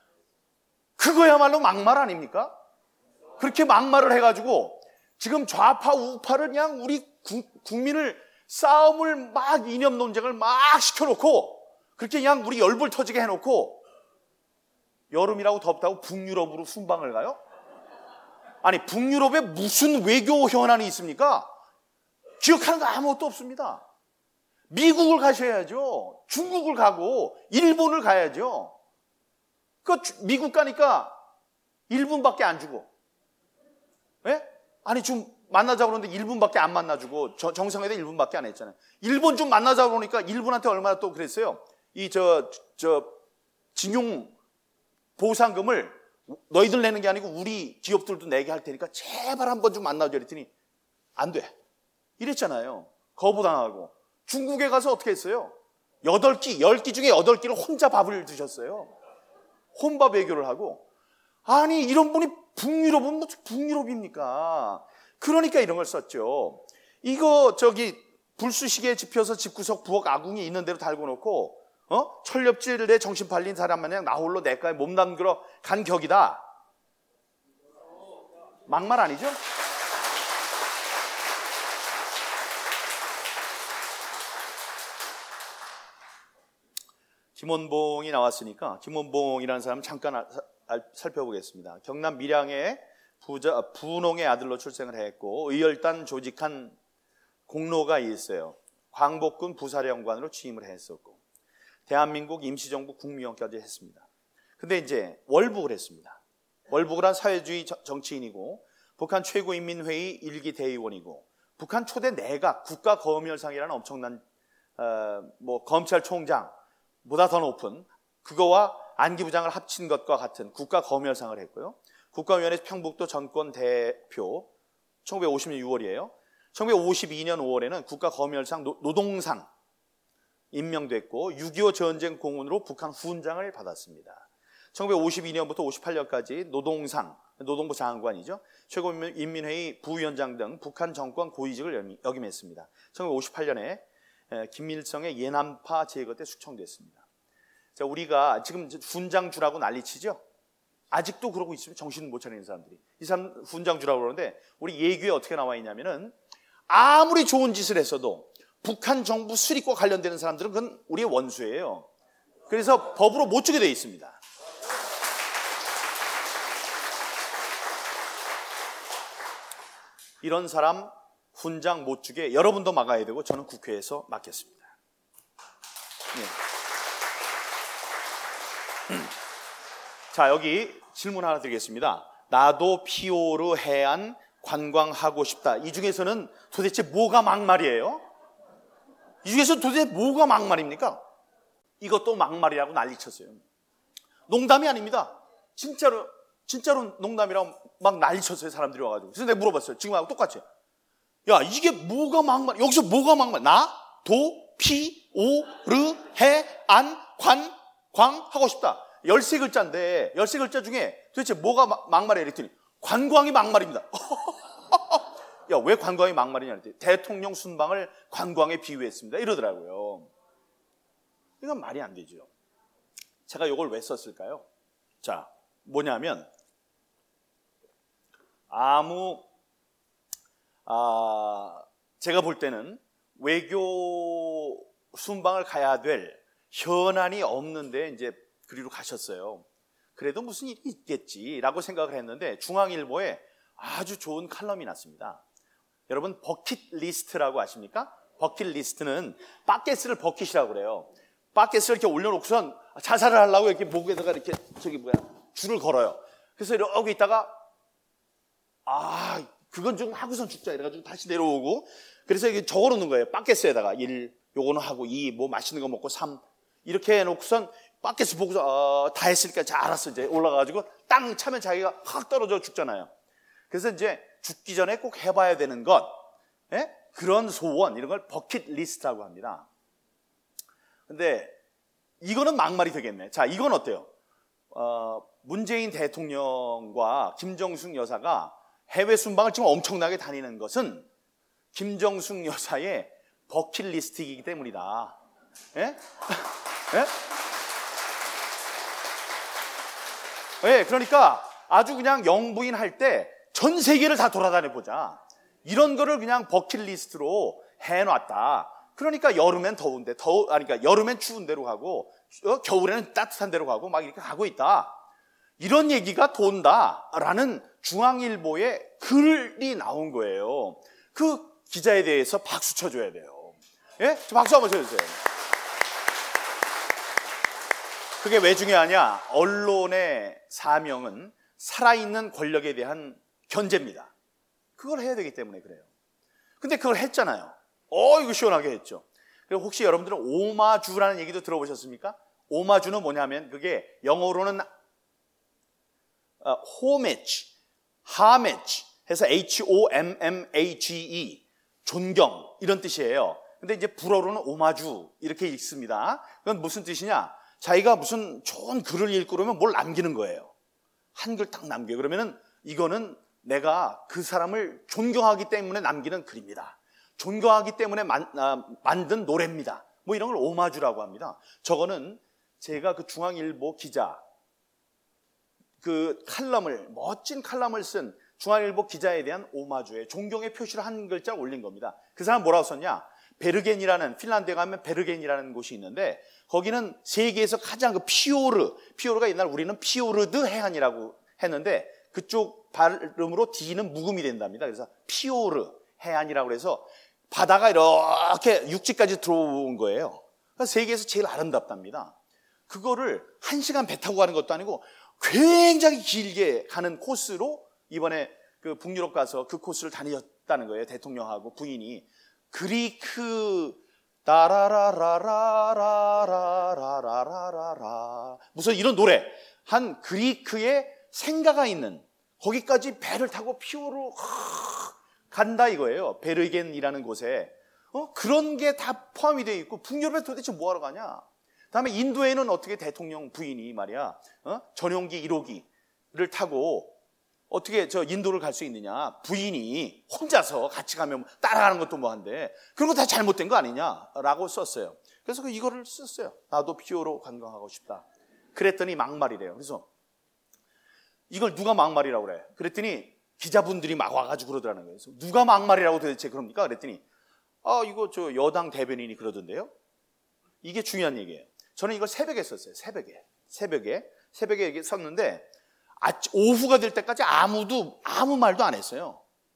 그거야말로 막말 아닙니까? 그렇게 막말을 해가지고 지금 좌파 우파를 그냥 우리 국민을 싸움을 막 이념 논쟁을 막 시켜놓고 그렇게 그냥 우리 열불 터지게 해놓고 여름이라고 덥다고 북유럽으로 순방을 가요? 아니 북유럽에 무슨 외교 현안이 있습니까? 기억하는 거 아무것도 없습니다. 미국을 가셔야죠. 중국을 가고 일본을 가야죠. 미국 가니까 1분밖에 안 주고 예? 아니 좀 만나자고 그러는데 1분밖에 안 만나주고 정상회담 1분밖에 안 했잖아요. 일본 좀 만나자고 그러니까 일본한테 얼마나 또 그랬어요. 징용 보상금을 너희들 내는 게 아니고 우리 기업들도 내게 할 테니까 제발 한번 좀 만나줘 이랬더니 안 돼 이랬잖아요. 거부당하고. 중국에 가서 어떻게 했어요? 10끼 중에 8끼를 혼자 밥을 드셨어요. 혼밥 외교를 하고. 아니 이런 분이 북유럽은 무슨 북유럽입니까? 그러니까 이런 걸 썼죠. 이거 불쑤시개에 집혀서 집구석 부엌 아궁이 있는 대로 달고 놓고 철렵질에 정신 팔린 사람 마냥 나홀로 내과에 몸 담그러 간 격이다. 막말 아니죠? 김원봉이 나왔으니까 김원봉이라는 사람 잠깐 살펴보겠습니다. 경남 밀양의 부농의 아들로 출생을 했고 의열단 조직한 공로가 있어요. 광복군 부사령관으로 취임을 했었고 대한민국 임시정부 국무위원까지 했습니다. 근데 이제 월북을 했습니다. 월북을 한 사회주의 정치인이고 북한 최고인민회의 일기 대의원이고 북한 초대 내각 국가검열상이라는 엄청난 검찰총장보다 더 높은 그거와 안기부장을 합친 것과 같은 국가검열상을 했고요. 국가위원회 평북도 정권 대표 1950년 6월이에요. 1952년 5월에는 국가검열상 노동상 임명됐고 6.25 전쟁 공훈으로 북한 훈장을 받았습니다. 1952년부터 58년까지 노동부 장관이죠. 최고인민회의 부위원장 등 북한 정권 고위직을 역임했습니다. 1958년에 김일성의 예남파 제거 때 숙청됐습니다. 자, 우리가 지금 훈장 주라고 난리치죠? 아직도 그러고 있으면 정신 못 차리는 사람들이. 이 사람 훈장 주라고 그러는데 우리 예규에 어떻게 나와 있냐면은 아무리 좋은 짓을 했어도 북한 정부 수립과 관련되는 사람들은 그건 우리의 원수예요. 그래서 법으로 못 주게 되어 있습니다. 이런 사람 훈장 못 주게 여러분도 막아야 되고 저는 국회에서 막겠습니다. 네. 자, 여기 질문 하나 드리겠습니다. 나도 피오르 해안 관광하고 싶다. 이 중에서는 도대체 뭐가 막말이에요? 이 중에서 도대체 뭐가 막말입니까? 이것도 막말이라고 난리쳤어요. 농담이 아닙니다. 진짜로 농담이라고 막 난리쳤어요. 사람들이 와가지고. 그래서 내가 물어봤어요. 지금하고 똑같이. 야, 이게 뭐가 막말? 여기서 뭐가 막말? 나, 도, 피, 오, 르, 해, 안, 관, 광 하고 싶다. 13글자인데 13글자 중에 도대체 뭐가 막말이야? 이랬더니 관광이 막말입니다. 야, 왜 관광이 막말이냐 그랬더니 대통령 순방을 관광에 비유했습니다. 이러더라고요. 이건 말이 안 되죠. 제가 이걸 왜 썼을까요? 자, 뭐냐면 제가 볼 때는 외교 순방을 가야 될 현안이 없는데 이제 그리로 가셨어요. 그래도 무슨 일이 있겠지라고 생각을 했는데 중앙일보에 아주 좋은 칼럼이 났습니다. 여러분 버킷리스트라고 아십니까? 버킷리스트는 바켓을 버킷이라고 그래요. 바켓을 이렇게 올려놓고선 자살을 하려고 이렇게 목에다가 이렇게 줄을 걸어요. 그래서 이러고 있다가 그건 좀 하고선 죽자 이래가지고 다시 내려오고 그래서 이게 적어놓는 거예요. 바켓에다가 1, 요거는 하고 2, 뭐 맛있는 거 먹고 3 이렇게 해놓고선 바켓을 보고서 다 했으니까 자 알았어 이제 올라가가지고 땅 차면 자기가 확 떨어져 죽잖아요. 그래서 이제 죽기 전에 꼭 해봐야 되는 것, 그런 소원 이런 걸 버킷리스트라고 합니다. 근데 이거는 막말이 되겠네. 자, 이건 어때요? 문재인 대통령과 김정숙 여사가 해외 순방을 지금 엄청나게 다니는 것은 김정숙 여사의 버킷리스트이기 때문이다. 그러니까 아주 그냥 영부인 할 때 전 세계를 다 돌아다녀 보자. 이런 거를 그냥 버킷리스트로 해놨다. 그러니까 여름엔 더운데, 그러니까 여름엔 추운 데로 가고, 겨울에는 따뜻한 데로 가고, 막 이렇게 가고 있다. 이런 얘기가 돈다라는 중앙일보의 글이 나온 거예요. 그 기자에 대해서 박수 쳐줘야 돼요. 박수 한번 쳐주세요. 그게 왜 중요하냐? 언론의 사명은 살아있는 권력에 대한 견제입니다. 그걸 해야 되기 때문에 그래요. 근데 그걸 했잖아요. 이거 시원하게 했죠. 그리고 혹시 여러분들은 오마주라는 얘기도 들어보셨습니까? 오마주는 뭐냐면 그게 영어로는 homage, 해서 HOMMAGE, 존경 이런 뜻이에요. 근데 이제 불어로는 오마주 이렇게 읽습니다. 그건 무슨 뜻이냐? 자기가 무슨 좋은 글을 읽고 그러면 뭘 남기는 거예요. 한글 딱 남겨요. 그러면은 이거는 내가 그 사람을 존경하기 때문에 남기는 글입니다. 존경하기 때문에 만든 노래입니다. 뭐 이런 걸 오마주라고 합니다. 저거는 제가 그 중앙일보 기자 그 멋진 칼럼을 쓴 중앙일보 기자에 대한 오마주에 존경의 표시를 한 글자 올린 겁니다. 그 사람 뭐라고 썼냐? 핀란드에 가면 베르겐이라는 곳이 있는데 거기는 세계에서 가장 피오르가 옛날 우리는 피오르드 해안이라고 했는데 그쪽 발음으로 D는 묵음이 된답니다. 그래서 피오르 해안이라고 해서 바다가 이렇게 육지까지 들어온 거예요. 그러니까 세계에서 제일 아름답답니다. 그거를 1시간 배 타고 가는 것도 아니고 굉장히 길게 가는 코스로 이번에 그 북유럽 가서 그 코스를 다녔다는 거예요. 대통령하고 부인이. 그리크 따라라라라라라라라라 무슨 이런 노래 한 그리크의 생가가 있는 거기까지 배를 타고 피오르 간다 이거예요. 베르겐이라는 곳에 그런 게 다 포함이 되어 있고 북유럽에 도대체 뭐하러 가냐. 다음에 인도에는 어떻게 대통령 부인이 말이야 전용기 1호기를 타고 어떻게 저 인도를 갈 수 있느냐. 부인이 혼자서 같이 가면 따라가는 것도 뭐한데 그런 거 다 잘못된 거 아니냐라고 썼어요. 그래서 이거를 썼어요. 나도 피오르 관광하고 싶다. 그랬더니 막말이래요. 그래서 이걸 누가 막말이라고 그래? 그랬더니 기자분들이 막 와가지고 그러더라는 거예요. 그래서 누가 막말이라고 도대체 그럽니까? 그랬더니 이거 저 여당 대변인이 그러던데요. 이게 중요한 얘기예요. 저는 이걸 새벽에 썼어요. 새벽에 이렇게 썼는데 오후가 될 때까지 아무 말도 안 했어요.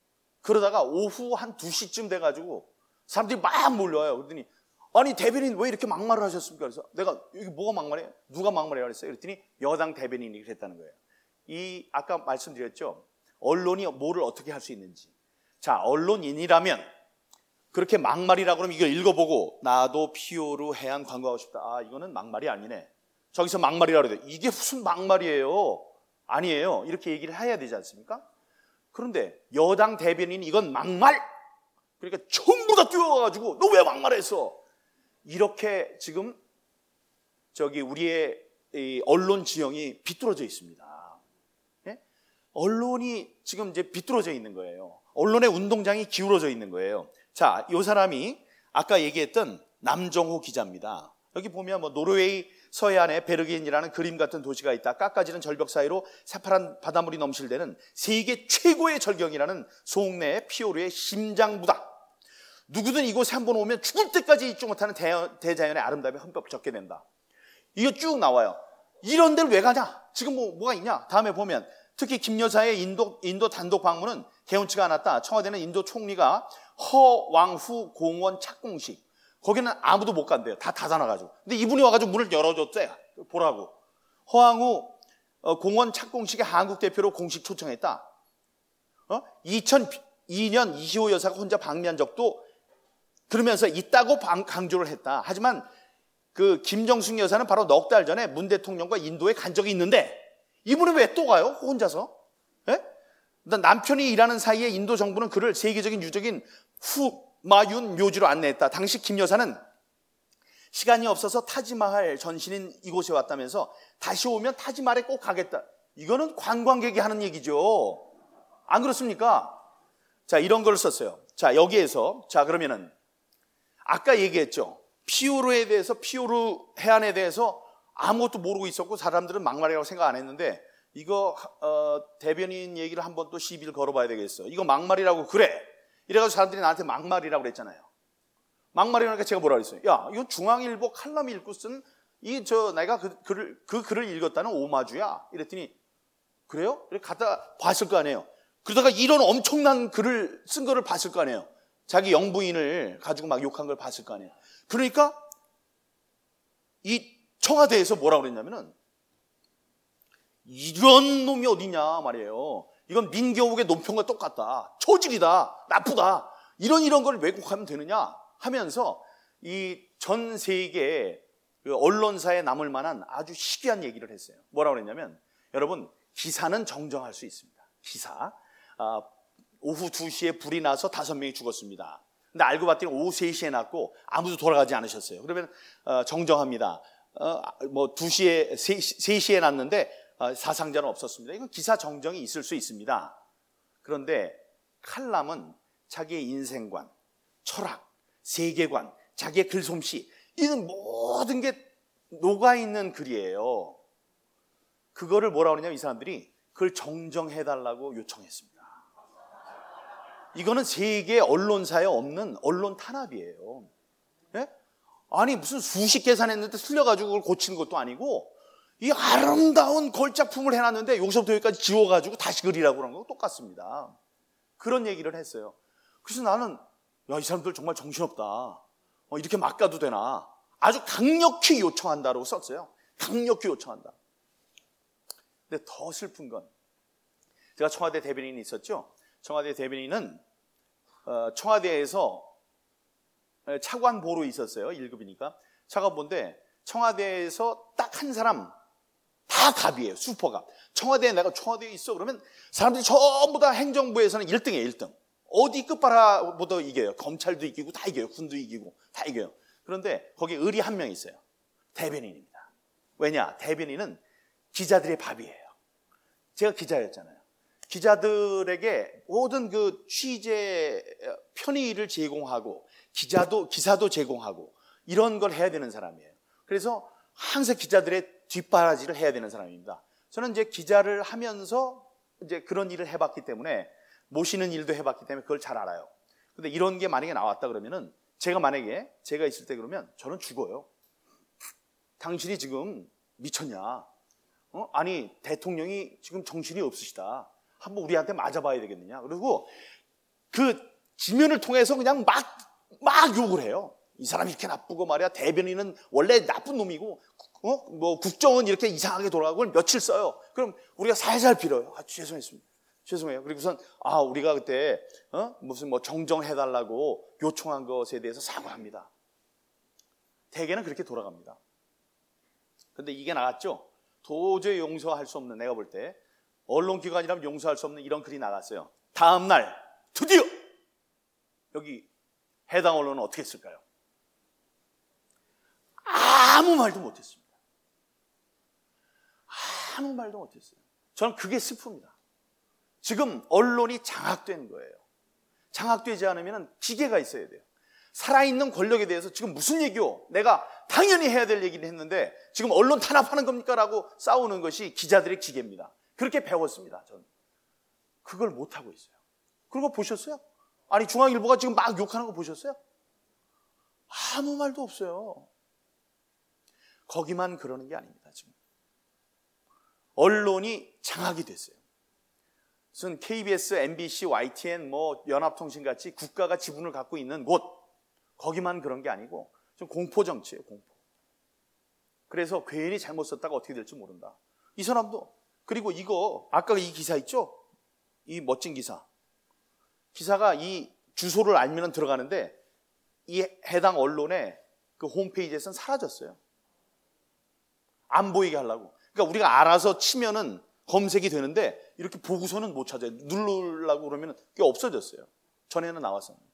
그러다가 오후 한 2시쯤 돼가지고 사람들이 막 몰려와요. 그랬더니 아니 대변인 왜 이렇게 막말을 하셨습니까? 그래서 내가 이게 뭐가 막말이에요? 누가 막말이라고 그랬어요? 그랬더니 여당 대변인이 그랬다는 거예요. 이 아까 말씀드렸죠. 언론이 뭐를 어떻게 할 수 있는지. 자, 언론인이라면 그렇게 막말이라고 그러면 이걸 읽어보고 나도 피오르 해안 관광하고 싶다. 아, 이거는 막말이 아니네. 저기서 막말이라고 그래요. 이게 무슨 막말이에요? 아니에요. 이렇게 얘기를 해야 되지 않습니까? 그런데 여당 대변인이 이건 막말! 그러니까 전부 다 뛰어와가지고 너 왜 막말했어? 이렇게 지금 우리의 이 언론 지형이 비뚤어져 있습니다. 예? 언론이 지금 이제 비뚤어져 있는 거예요. 언론의 운동장이 기울어져 있는 거예요. 자, 이 사람이 아까 얘기했던 남정호 기자입니다. 여기 보면 뭐 노르웨이 서해안에 베르겐이라는 그림 같은 도시가 있다. 깎아지는 절벽 사이로 새파란 바닷물이 넘실대는 세계 최고의 절경이라는 송내 피오르의 심장부다. 누구든 이곳에 한번 오면 죽을 때까지 잊지 못하는 대자연의 아름다움에 흠뻑 젖게 된다. 이거 쭉 나와요. 이런 데를 왜 가냐? 지금 뭐가 있냐? 다음에 보면 특히 김 여사의 인도 단독 방문은 개운치가 않았다. 청와대는 인도 총리가 허왕후 공원 착공식. 거기는 아무도 못 간대요. 다 닫아놔가지고. 근데 이분이 와가지고 문을 열어줬대. 보라고. 허왕후 공원 착공식에 한국 대표로 공식 초청했다. 2002년 이시호 여사가 혼자 방미한 적도 그러면서 있다고 강조를 했다. 하지만 그 김정숙 여사는 바로 넉 달 전에 문 대통령과 인도에 간 적이 있는데 이분은 왜 또 가요? 혼자서? 예? 남편이 일하는 사이에 인도 정부는 그를 세계적인 유적인 후마윤 묘지로 안내했다. 당시 김 여사는 시간이 없어서 타지마할 전신인 이곳에 왔다면서 다시 오면 타지마할에 꼭 가겠다. 이거는 관광객이 하는 얘기죠. 안 그렇습니까? 자, 이런 걸 썼어요. 자, 여기에서 자 그러면은 아까 얘기했죠. 피오르에 대해서, 피오르 해안에 대해서 아무것도 모르고 있었고 사람들은 막말이라고 생각 안 했는데 이거 대변인 얘기를 한번 또 시비를 걸어봐야 되겠어. 이거 막말이라고 그래. 이래가지고 사람들이 나한테 막말이라고 그랬잖아요. 막말이라니까 제가 뭐라 그랬어요? 야, 이거 중앙일보 칼럼 읽고 쓴 내가 그 글을 읽었다는 오마주야. 이랬더니 그래요? 이렇게 갖다 봤을 거 아니에요. 그러다가 이런 엄청난 글을 쓴 거를 봤을 거 아니에요. 자기 영부인을 가지고 막 욕한 걸 봤을 거 아니에요. 그러니까 이 청와대에서 뭐라고 그랬냐면은 이런 놈이 어디냐 말이에요. 이건 민경욱의 논평과 똑같다. 초질이다. 나쁘다. 이런 걸 왜곡하면 되느냐 하면서 이 전 세계 언론사에 남을 만한 아주 희귀한 얘기를 했어요. 뭐라고 그랬냐면 여러분 기사는 정정할 수 있습니다. 기사. 오후 2시에 불이 나서 5명이 죽었습니다. 근데 알고 봤더니 오후 3시에 났고 아무도 돌아가지 않으셨어요. 그러면 정정합니다. 3시에 났는데 사상자는 없었습니다. 이건 기사 정정이 있을 수 있습니다. 그런데 칼럼은 자기의 인생관, 철학, 세계관, 자기의 글솜씨 이런 모든 게 녹아있는 글이에요. 그거를 뭐라고 그러냐면 이 사람들이 그걸 정정해달라고 요청했습니다. 이거는 세계 언론사에 없는 언론 탄압이에요. 예? 아니 무슨 수식 계산했는데 틀려가지고 그걸 고치는 것도 아니고 이 아름다운 걸작품을 해놨는데 여기서부터 여기까지 지워가지고 다시 그리라고 그런 거 똑같습니다. 그런 얘기를 했어요. 그래서 나는 야, 이 사람들 정말 정신없다. 이렇게 막 가도 되나. 아주 강력히 요청한다라고 썼어요. 강력히 요청한다. 근데 더 슬픈 건 제가 청와대 대변인이 있었죠. 청와대 대변인은 청와대에서 차관보로 있었어요. 1급이니까. 차관보인데 청와대에서 딱 한 사람 다 갑이에요. 슈퍼갑. 청와대에 내가 청와대에 있어 그러면 사람들이 전부 다 행정부에서는 1등이에요. 1등. 어디 끝바라보다 이겨요. 검찰도 이기고 다 이겨요. 군도 이기고 다 이겨요. 그런데 거기에 을이 한 명 있어요. 대변인입니다. 왜냐? 대변인은 기자들의 밥이에요. 제가 기자였잖아요. 기자들에게 모든 그 취재 편의를 제공하고 기사도 제공하고 이런 걸 해야 되는 사람이에요. 그래서 항상 기자들의 뒷바라지를 해야 되는 사람입니다. 저는 이제 기자를 하면서 이제 그런 일을 해봤기 때문에 모시는 일도 해봤기 때문에 그걸 잘 알아요. 근데 이런 게 만약에 나왔다 그러면은 제가 있을 때 그러면 저는 죽어요. 당신이 지금 미쳤냐? 아니 대통령이 지금 정신이 없으시다. 한번 우리한테 맞아봐야 되겠느냐. 그리고 그 지면을 통해서 그냥 막 욕을 해요. 이 사람이 이렇게 나쁘고 말이야. 대변인은 원래 나쁜 놈이고, 뭐 국정은 이렇게 이상하게 돌아가고 그걸 며칠 써요. 그럼 우리가 살살 빌어요. 죄송했습니다. 죄송해요. 그리고선 우리가 그때 무슨 뭐 정정해달라고 요청한 것에 대해서 사과합니다. 대개는 그렇게 돌아갑니다. 근데 이게 나갔죠. 도저히 용서할 수 없는, 내가 볼 때 언론기관이라면 용서할 수 없는 이런 글이 나갔어요. 다음 날 드디어 여기 해당 언론은 어떻게 했을까요? 아무 말도 못했습니다. 아무 말도 못했어요. 저는 그게 슬픕니다. 지금 언론이 장악된 거예요. 장악되지 않으면 기계가 있어야 돼요. 살아있는 권력에 대해서 지금 무슨 얘기요? 내가 당연히 해야 될 얘기를 했는데 지금 언론 탄압하는 겁니까? 라고 싸우는 것이 기자들의 기계입니다. 그렇게 배웠습니다. 저는 그걸 못하고 있어요. 그런 거 보셨어요? 아니 중앙일보가 지금 막 욕하는 거 보셨어요? 아무 말도 없어요. 거기만 그러는 게 아닙니다. 지금 언론이 장악이 됐어요. 무슨 KBS, MBC, YTN, 뭐 연합통신 같이 국가가 지분을 갖고 있는 곳, 거기만 그런 게 아니고 좀 공포 정치예요. 공포. 그래서 괜히 잘못 썼다가 어떻게 될지 모른다. 이 사람도. 그리고 이거 아까 이 기사 있죠? 이 멋진 기사가 이 주소를 알면 들어가는데 이 해당 언론의 그 홈페이지에서는 사라졌어요. 안 보이게 하려고. 그러니까 우리가 알아서 치면은 검색이 되는데 이렇게 보고서는 못 찾아요. 누르려고 그러면 그게 없어졌어요. 전에는 나왔었는데.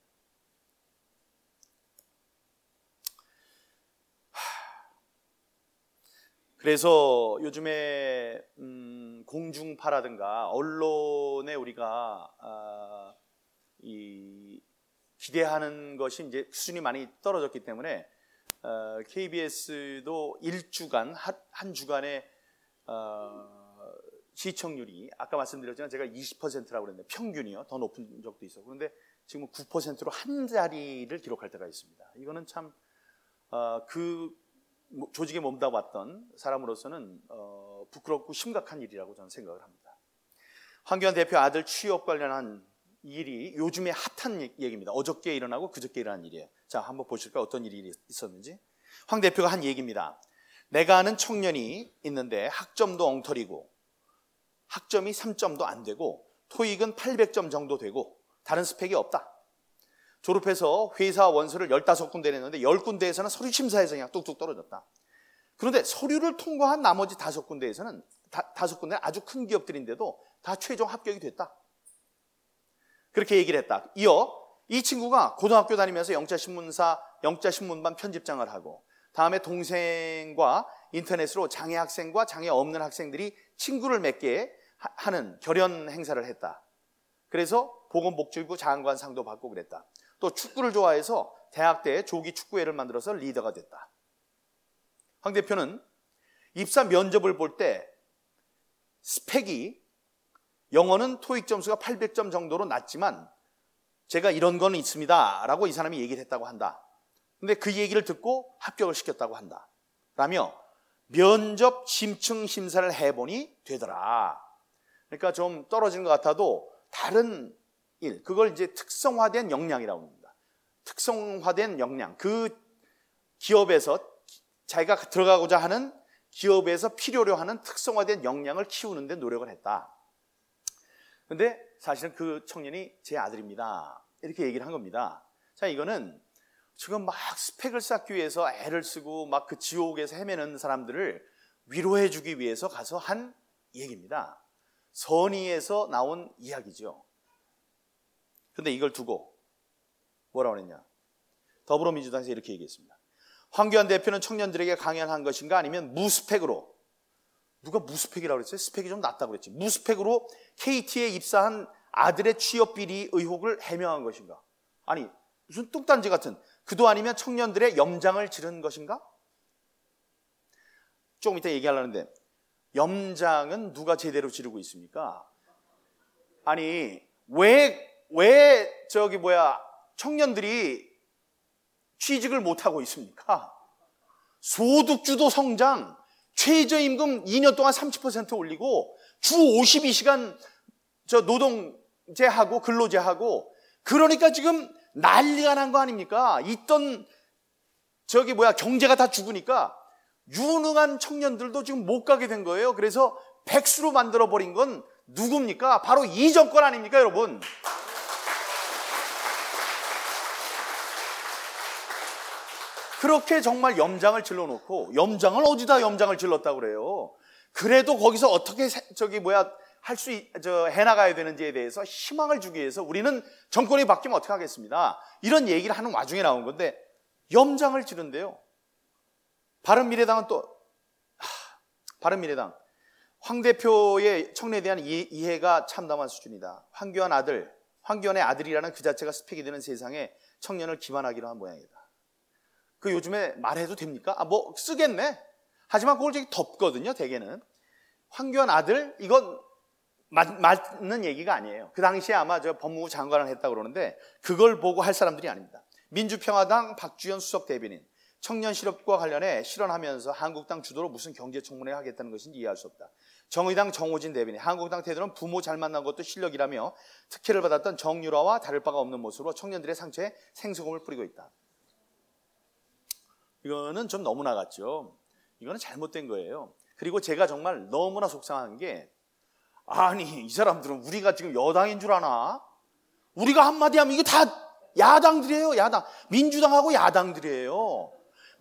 그래서 요즘에 공중파라든가 언론에 우리가 기대하는 것이 이제 수준이 많이 떨어졌기 때문에 KBS도 한 주간의 시청률이 아까 말씀드렸지만 제가 20%라고 그랬는데 평균이요. 더 높은 적도 있어요. 그런데 지금 9%로 한 자리를 기록할 때가 있습니다. 이거는 참 그 조직에 몸담았던 사람으로서는 부끄럽고 심각한 일이라고 저는 생각을 합니다. 황교안 대표 아들 취업 관련한 일이 요즘에 핫한 얘기입니다. 어저께 일어나고 그저께 일어난 일이에요. 자, 한번 보실까요? 어떤 일이 있었는지. 황 대표가 한 얘기입니다. 내가 아는 청년이 있는데 학점도 엉터리고 학점이 3점도 안 되고 토익은 800점 정도 되고 다른 스펙이 없다. 졸업해서 회사 원서를 15군데 냈는데 10군데에서는 서류 심사에서 그냥 뚝뚝 떨어졌다. 그런데 서류를 통과한 나머지 5군데에서는 5군데는 아주 큰 기업들인데도 다 최종 합격이 됐다. 그렇게 얘기를 했다. 이어 이 친구가 고등학교 다니면서 영자신문반 편집장을 하고 다음에 동생과 인터넷으로 장애 학생과 장애 없는 학생들이 친구를 맺게 하는 결연 행사를 했다. 그래서 보건복지부 장관 상도 받고 그랬다. 또 축구를 좋아해서 대학 때 조기 축구회를 만들어서 리더가 됐다. 황 대표는 입사 면접을 볼 때 스펙이 영어는 토익 점수가 800점 정도로 낮지만 제가 이런 거는 있습니다 라고 이 사람이 얘기를 했다고 한다. 근데 그 얘기를 듣고 합격을 시켰다고 한다 라며 면접 심층 심사를 해보니 되더라. 그러니까 좀 떨어진 것 같아도 다른 일, 그걸 이제 특성화된 역량이라고 합니다. 특성화된 역량, 그 기업에서 자기가 들어가고자 하는 기업에서 필요로 하는 특성화된 역량을 키우는 데 노력을 했다. 근데 사실은 그 청년이 제 아들입니다. 이렇게 얘기를 한 겁니다. 자, 이거는 지금 막 스펙을 쌓기 위해서 애를 쓰고 막 그 지옥에서 헤매는 사람들을 위로해 주기 위해서 가서 한 얘기입니다. 선의에서 나온 이야기죠. 근데 이걸 두고 뭐라고 그랬냐? 더불어민주당에서 이렇게 얘기했습니다. 황교안 대표는 청년들에게 강연한 것인가 아니면 무스펙으로, 누가 무스펙이라고 그랬어요? 스펙이 좀 낮다고 그랬지. 무스펙으로 KT에 입사한 아들의 취업 비리 의혹을 해명한 것인가? 아니 무슨 뚱딴지 같은, 그도 아니면 청년들의 염장을 지른 것인가? 조금 이따 얘기하려는데 염장은 누가 제대로 지르고 있습니까? 아니 왜 청년들이 취직을 못하고 있습니까? 소득주도 성장, 최저임금 2년 동안 30% 올리고 주 52시간 노동제하고 근로제하고 그러니까 지금 난리가 난 거 아닙니까? 있던 경제가 다 죽으니까 유능한 청년들도 지금 못 가게 된 거예요. 그래서 백수로 만들어버린 건 누굽니까? 바로 이 정권 아닙니까, 여러분? 그렇게 정말 염장을 질러놓고, 염장을 어디다 염장을 질렀다고 그래요? 그래도 거기서 어떻게 해나가야 되는지에 대해서 희망을 주기 위해서 우리는 정권이 바뀌면 어떻게 하겠습니다. 이런 얘기를 하는 와중에 나온 건데, 염장을 지른대요. 바른미래당은 바른미래당. 황 대표의 청년에 대한 이해가 참담한 수준이다. 황교안의 아들이라는 그 자체가 스펙이 되는 세상에 청년을 기만하기로 한 모양이다. 그 요즘에 말해도 됩니까? 쓰겠네. 하지만 그걸 되게 덮거든요, 대개는. 황교안 아들, 이건 맞는 얘기가 아니에요. 그 당시에 아마 법무부 장관을 했다고 그러는데 그걸 보고 할 사람들이 아닙니다. 민주평화당 박주현 수석 대변인, 청년 실업과 관련해 실언하면서 한국당 주도로 무슨 경제청문회 하겠다는 것인지 이해할 수 없다. 정의당 정호진 대변인, 한국당 태도는 부모 잘 만난 것도 실력이라며 특혜를 받았던 정유라와 다를 바가 없는 모습으로 청년들의 상처에 생수금을 뿌리고 있다. 이거는 좀 너무 나갔죠. 이거는 잘못된 거예요. 그리고 제가 정말 너무나 속상한 게, 아니 이 사람들은 우리가 지금 여당인 줄 아나? 우리가 한마디 하면 이게 다 야당들이에요. 야당. 민주당하고 야당들이에요.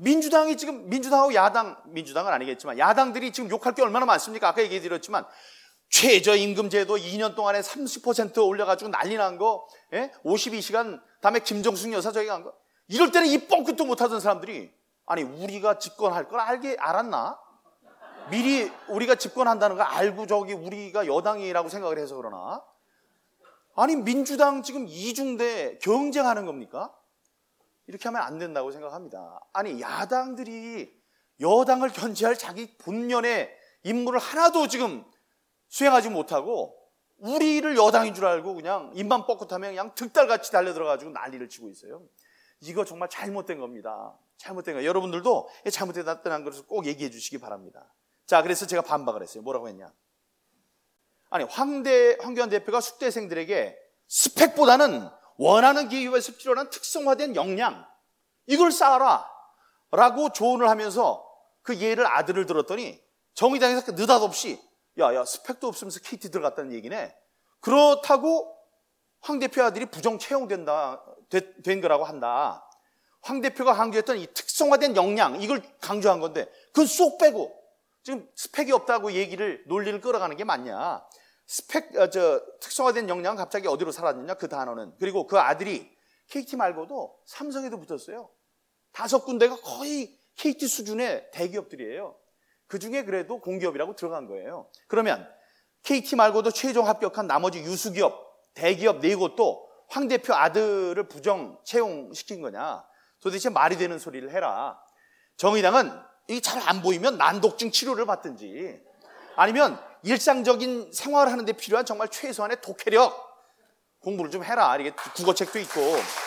민주당은 아니겠지만 야당들이 지금 욕할 게 얼마나 많습니까? 아까 얘기 드렸지만 최저임금제도 2년 동안에 30% 올려가지고 난리 난 거, 52시간, 다음에 김정숙 여사 저기 간 거. 이럴 때는 이 뻥끗도 못하던 사람들이, 아니 우리가 집권할 걸 알았나? 미리 우리가 집권한다는 걸 알고 우리가 여당이라고 생각을 해서 그러나? 아니 민주당 지금 이중대 경쟁하는 겁니까? 이렇게 하면 안 된다고 생각합니다. 아니 야당들이 여당을 견제할 자기 본연의 임무를 하나도 지금 수행하지 못하고 우리를 여당인 줄 알고 그냥 입만 뻐끗하면 그냥 득달같이 달려들어가지고 난리를 치고 있어요. 이거 정말 잘못된 겁니다. 잘못된 거예요. 여러분들도 잘못됐다는 것을 꼭 얘기해 주시기 바랍니다. 자, 그래서 제가 반박을 했어요. 뭐라고 했냐? 아니 황교안 대표가 숙대생들에게 스펙보다는 원하는 기회에서 필요한 특성화된 역량, 이걸 쌓아라 라고 조언을 하면서 그 예를 아들을 들었더니 정의당에서 느닷없이 야 스펙도 없으면서 KT 들어갔다는 얘기네. 그렇다고 황 대표 아들이 부정 채용된 거라고 한다. 황 대표가 강조했던 이 특성화된 역량, 이걸 강조한 건데 그건 쏙 빼고 지금 스펙이 없다고 논리를 끌어가는 게 맞냐? 특성화된 역량은 갑자기 어디로 사라졌냐? 그 단어는. 그리고 그 아들이 KT 말고도 삼성에도 붙었어요. 5군데가 거의 KT 수준의 대기업들이에요. 그 중에 그래도 공기업이라고 들어간 거예요. 그러면 KT 말고도 최종 합격한 나머지 유수기업, 대기업 4곳도 황 대표 아들을 부정 채용시킨 거냐? 도대체 말이 되는 소리를 해라. 정의당은 이게 잘 안 보이면 난독증 치료를 받든지 아니면 일상적인 생활을 하는데 필요한 정말 최소한의 독해력 공부를 좀 해라. 이게 국어책도 있고.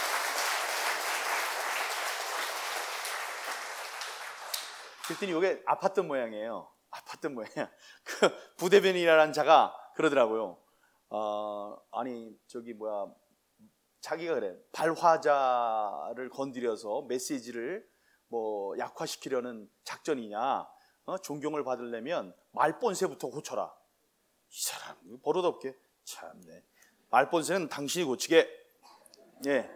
그랬더니 이게 아팠던 모양이에요. 아팠던 모양이야. 그 부대변인이라는 자가 그러더라고요. 자기가 그래. 발화자를 건드려서 메시지를 약화시키려는 작전이냐? 존경을 받으려면 말본세부터 고쳐라. 이 사람 버릇없게 참네. 말본세는 당신이 고치게. 예.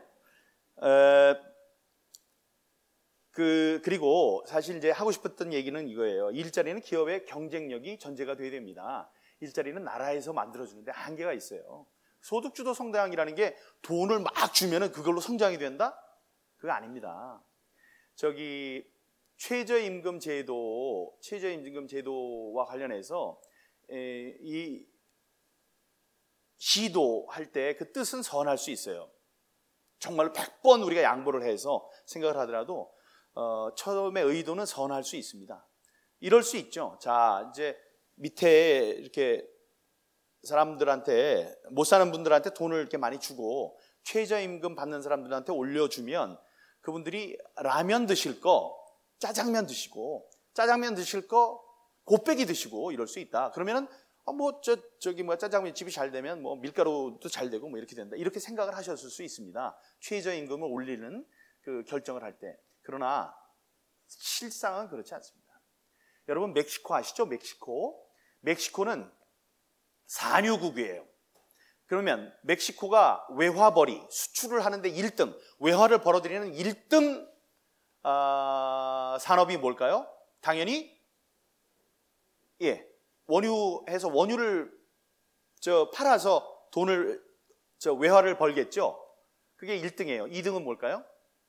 그리고 사실 이제 하고 싶었던 얘기는 이거예요. 일자리는 기업의 경쟁력이 전제가 돼야 됩니다. 일자리는 나라에서 만들어주는데 한계가 있어요. 소득주도 성장이라는 게 돈을 막 주면은 그걸로 성장이 된다? 그거 아닙니다. 최저임금 제도와 관련해서 이 시도할 때 그 뜻은 선할 수 있어요. 정말로 100번 우리가 양보를 해서 생각을 하더라도 처음에 의도는 선할 수 있습니다. 이럴 수 있죠. 자, 이제 밑에 이렇게 사람들한테, 못 사는 분들한테 돈을 이렇게 많이 주고 최저임금 받는 사람들한테 올려주면 그분들이 라면 드실 거 짜장면 드시고, 짜장면 드실 거 곱빼기 드시고 이럴 수 있다. 그러면은 짜장면 집이 잘 되면 밀가루도 잘 되고 이렇게 된다. 이렇게 생각을 하셨을 수 있습니다. 최저임금을 올리는 그 결정을 할 때. 그러나 실상은 그렇지 않습니다. 여러분 멕시코 아시죠? 멕시코는 산유국이에요. 그러면 멕시코가 외화벌이 수출을 하는데 1등, 외화를 벌어들이는 1등 산업이 뭘까요? 당연히 원유를 팔아서 외화를 벌겠죠. 그게 1등이에요. 2등은 뭘까요?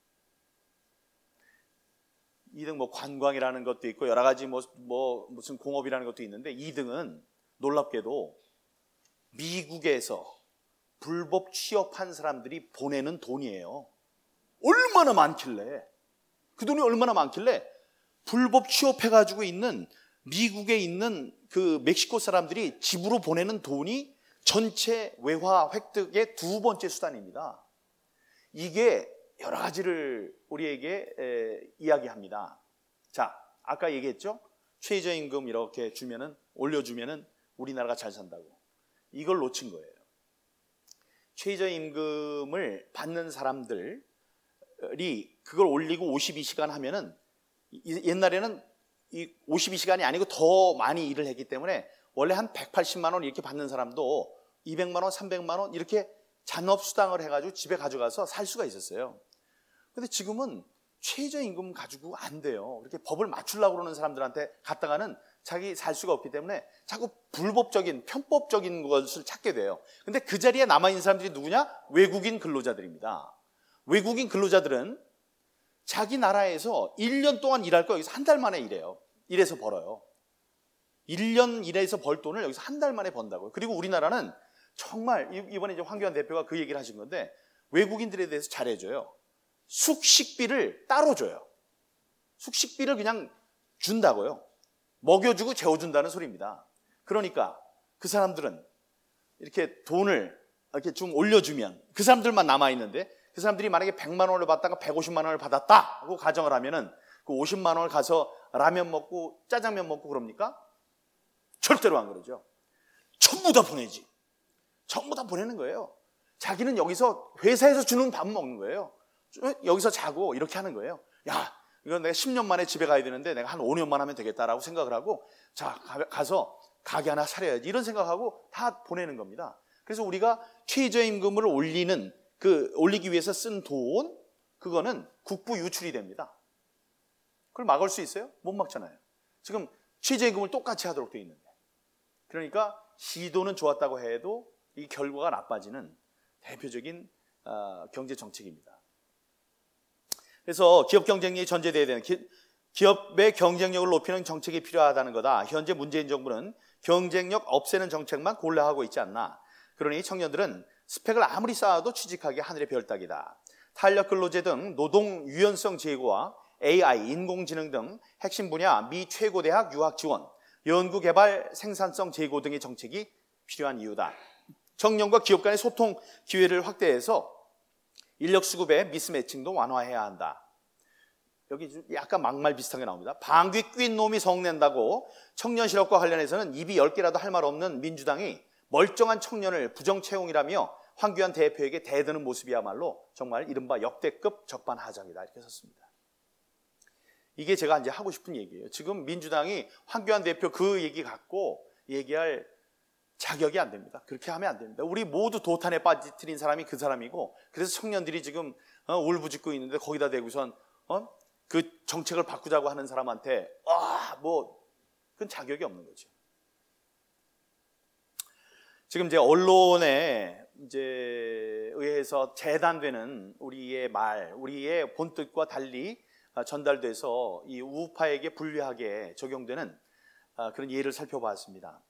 2등 관광이라는 것도 있고 여러 가지 무슨 공업이라는 것도 있는데 2등은 놀랍게도 미국에서 불법 취업한 사람들이 보내는 돈이에요. 얼마나 많길래? 그 돈이 얼마나 많길래 불법 취업해가지고 있는 미국에 있는 그 멕시코 사람들이 집으로 보내는 돈이 전체 외화 획득의 2번째 수단입니다. 이게 여러 가지를 우리에게 이야기합니다. 자, 아까 얘기했죠? 최저임금 이렇게 올려주면은 우리나라가 잘 산다고. 이걸 놓친 거예요. 최저임금을 받는 사람들이 그걸 올리고 52시간 하면은 옛날에는 이 52시간이 아니고 더 많이 일을 했기 때문에 원래 한 180만 원 이렇게 받는 사람도 200만 원, 300만 원 이렇게 잔업수당을 해가지고 집에 가져가서 살 수가 있었어요. 근데 지금은 최저임금 가지고 안 돼요. 이렇게 법을 맞추려고 그러는 사람들한테 갔다가는 자기 살 수가 없기 때문에 자꾸 불법적인, 편법적인 것을 찾게 돼요. 근데 그 자리에 남아있는 사람들이 누구냐? 외국인 근로자들입니다. 외국인 근로자들은 자기 나라에서 1년 동안 일할 거 여기서 한 달 만에 일해요. 일해서 벌어요. 1년 일해서 벌 돈을 여기서 한 달 만에 번다고요. 그리고 우리나라는 정말 이번에 이제 황교안 대표가 그 얘기를 하신 건데 외국인들에 대해서 잘해줘요. 숙식비를 따로 줘요. 숙식비를 그냥 준다고요. 먹여주고 재워준다는 소리입니다. 그러니까 그 사람들은 이렇게 돈을 이렇게 좀 올려주면 그 사람들만 남아있는데 그 사람들이 만약에 100만 원을 받다가 150만 원을 받았다 하고 가정을 하면은 그 50만 원을 가서 라면 먹고 짜장면 먹고 그럽니까? 절대로 안 그러죠. 전부 다 보내지. 전부 다 보내는 거예요. 자기는 여기서 회사에서 주는 밥 먹는 거예요. 여기서 자고 이렇게 하는 거예요. 야, 이건 내가 10년 만에 집에 가야 되는데 내가 한 5년만 하면 되겠다라고 생각을 하고 자, 가서 가게 하나 차려야지 이런 생각하고 다 보내는 겁니다. 그래서 우리가 최저임금을 올리기 위해서 쓴 돈, 그거는 국부 유출이 됩니다. 그걸 막을 수 있어요? 못 막잖아요. 지금 최저임금을 똑같이 하도록 되어 있는데. 그러니까 시도는 좋았다고 해도 이 결과가 나빠지는 대표적인 경제 정책입니다. 그래서 기업 경쟁력이 전제되어야 되는 기업의 경쟁력을 높이는 정책이 필요하다는 거다. 현재 문재인 정부는 경쟁력 없애는 정책만 고려하고 있지 않나. 그러니 청년들은 스펙을 아무리 쌓아도 취직하기 하늘의 별 따기다. 탄력 근로제 등 노동 유연성 제고와 AI, 인공지능 등 핵심 분야 미 최고 대학 유학 지원, 연구개발 생산성 제고 등의 정책이 필요한 이유다. 청년과 기업 간의 소통 기회를 확대해서 인력 수급의 미스매칭도 완화해야 한다. 여기 약간 막말 비슷한 게 나옵니다. 방귀 뀐 놈이 성낸다고 청년 실업과 관련해서는 입이 10개라도 할 말 없는 민주당이 멀쩡한 청년을 부정채용이라며 황교안 대표에게 대드는 모습이야말로 정말 이른바 역대급 적반하장이다. 이렇게 썼습니다. 이게 제가 이제 하고 싶은 얘기예요. 지금 민주당이 황교안 대표 그 얘기 갖고 얘기할 자격이 안 됩니다. 그렇게 하면 안 됩니다. 우리 모두 도탄에 빠뜨린 사람이 그 사람이고 그래서 청년들이 지금 울부짖고 있는데 거기다 대고선 그 정책을 바꾸자고 하는 사람한테 그건 자격이 없는 거죠. 지금 이제 언론에 의해서 재단되는 우리의 말, 우리의 본뜻과 달리 전달돼서 이 우파에게 불리하게 적용되는 그런 예를 살펴봤습니다.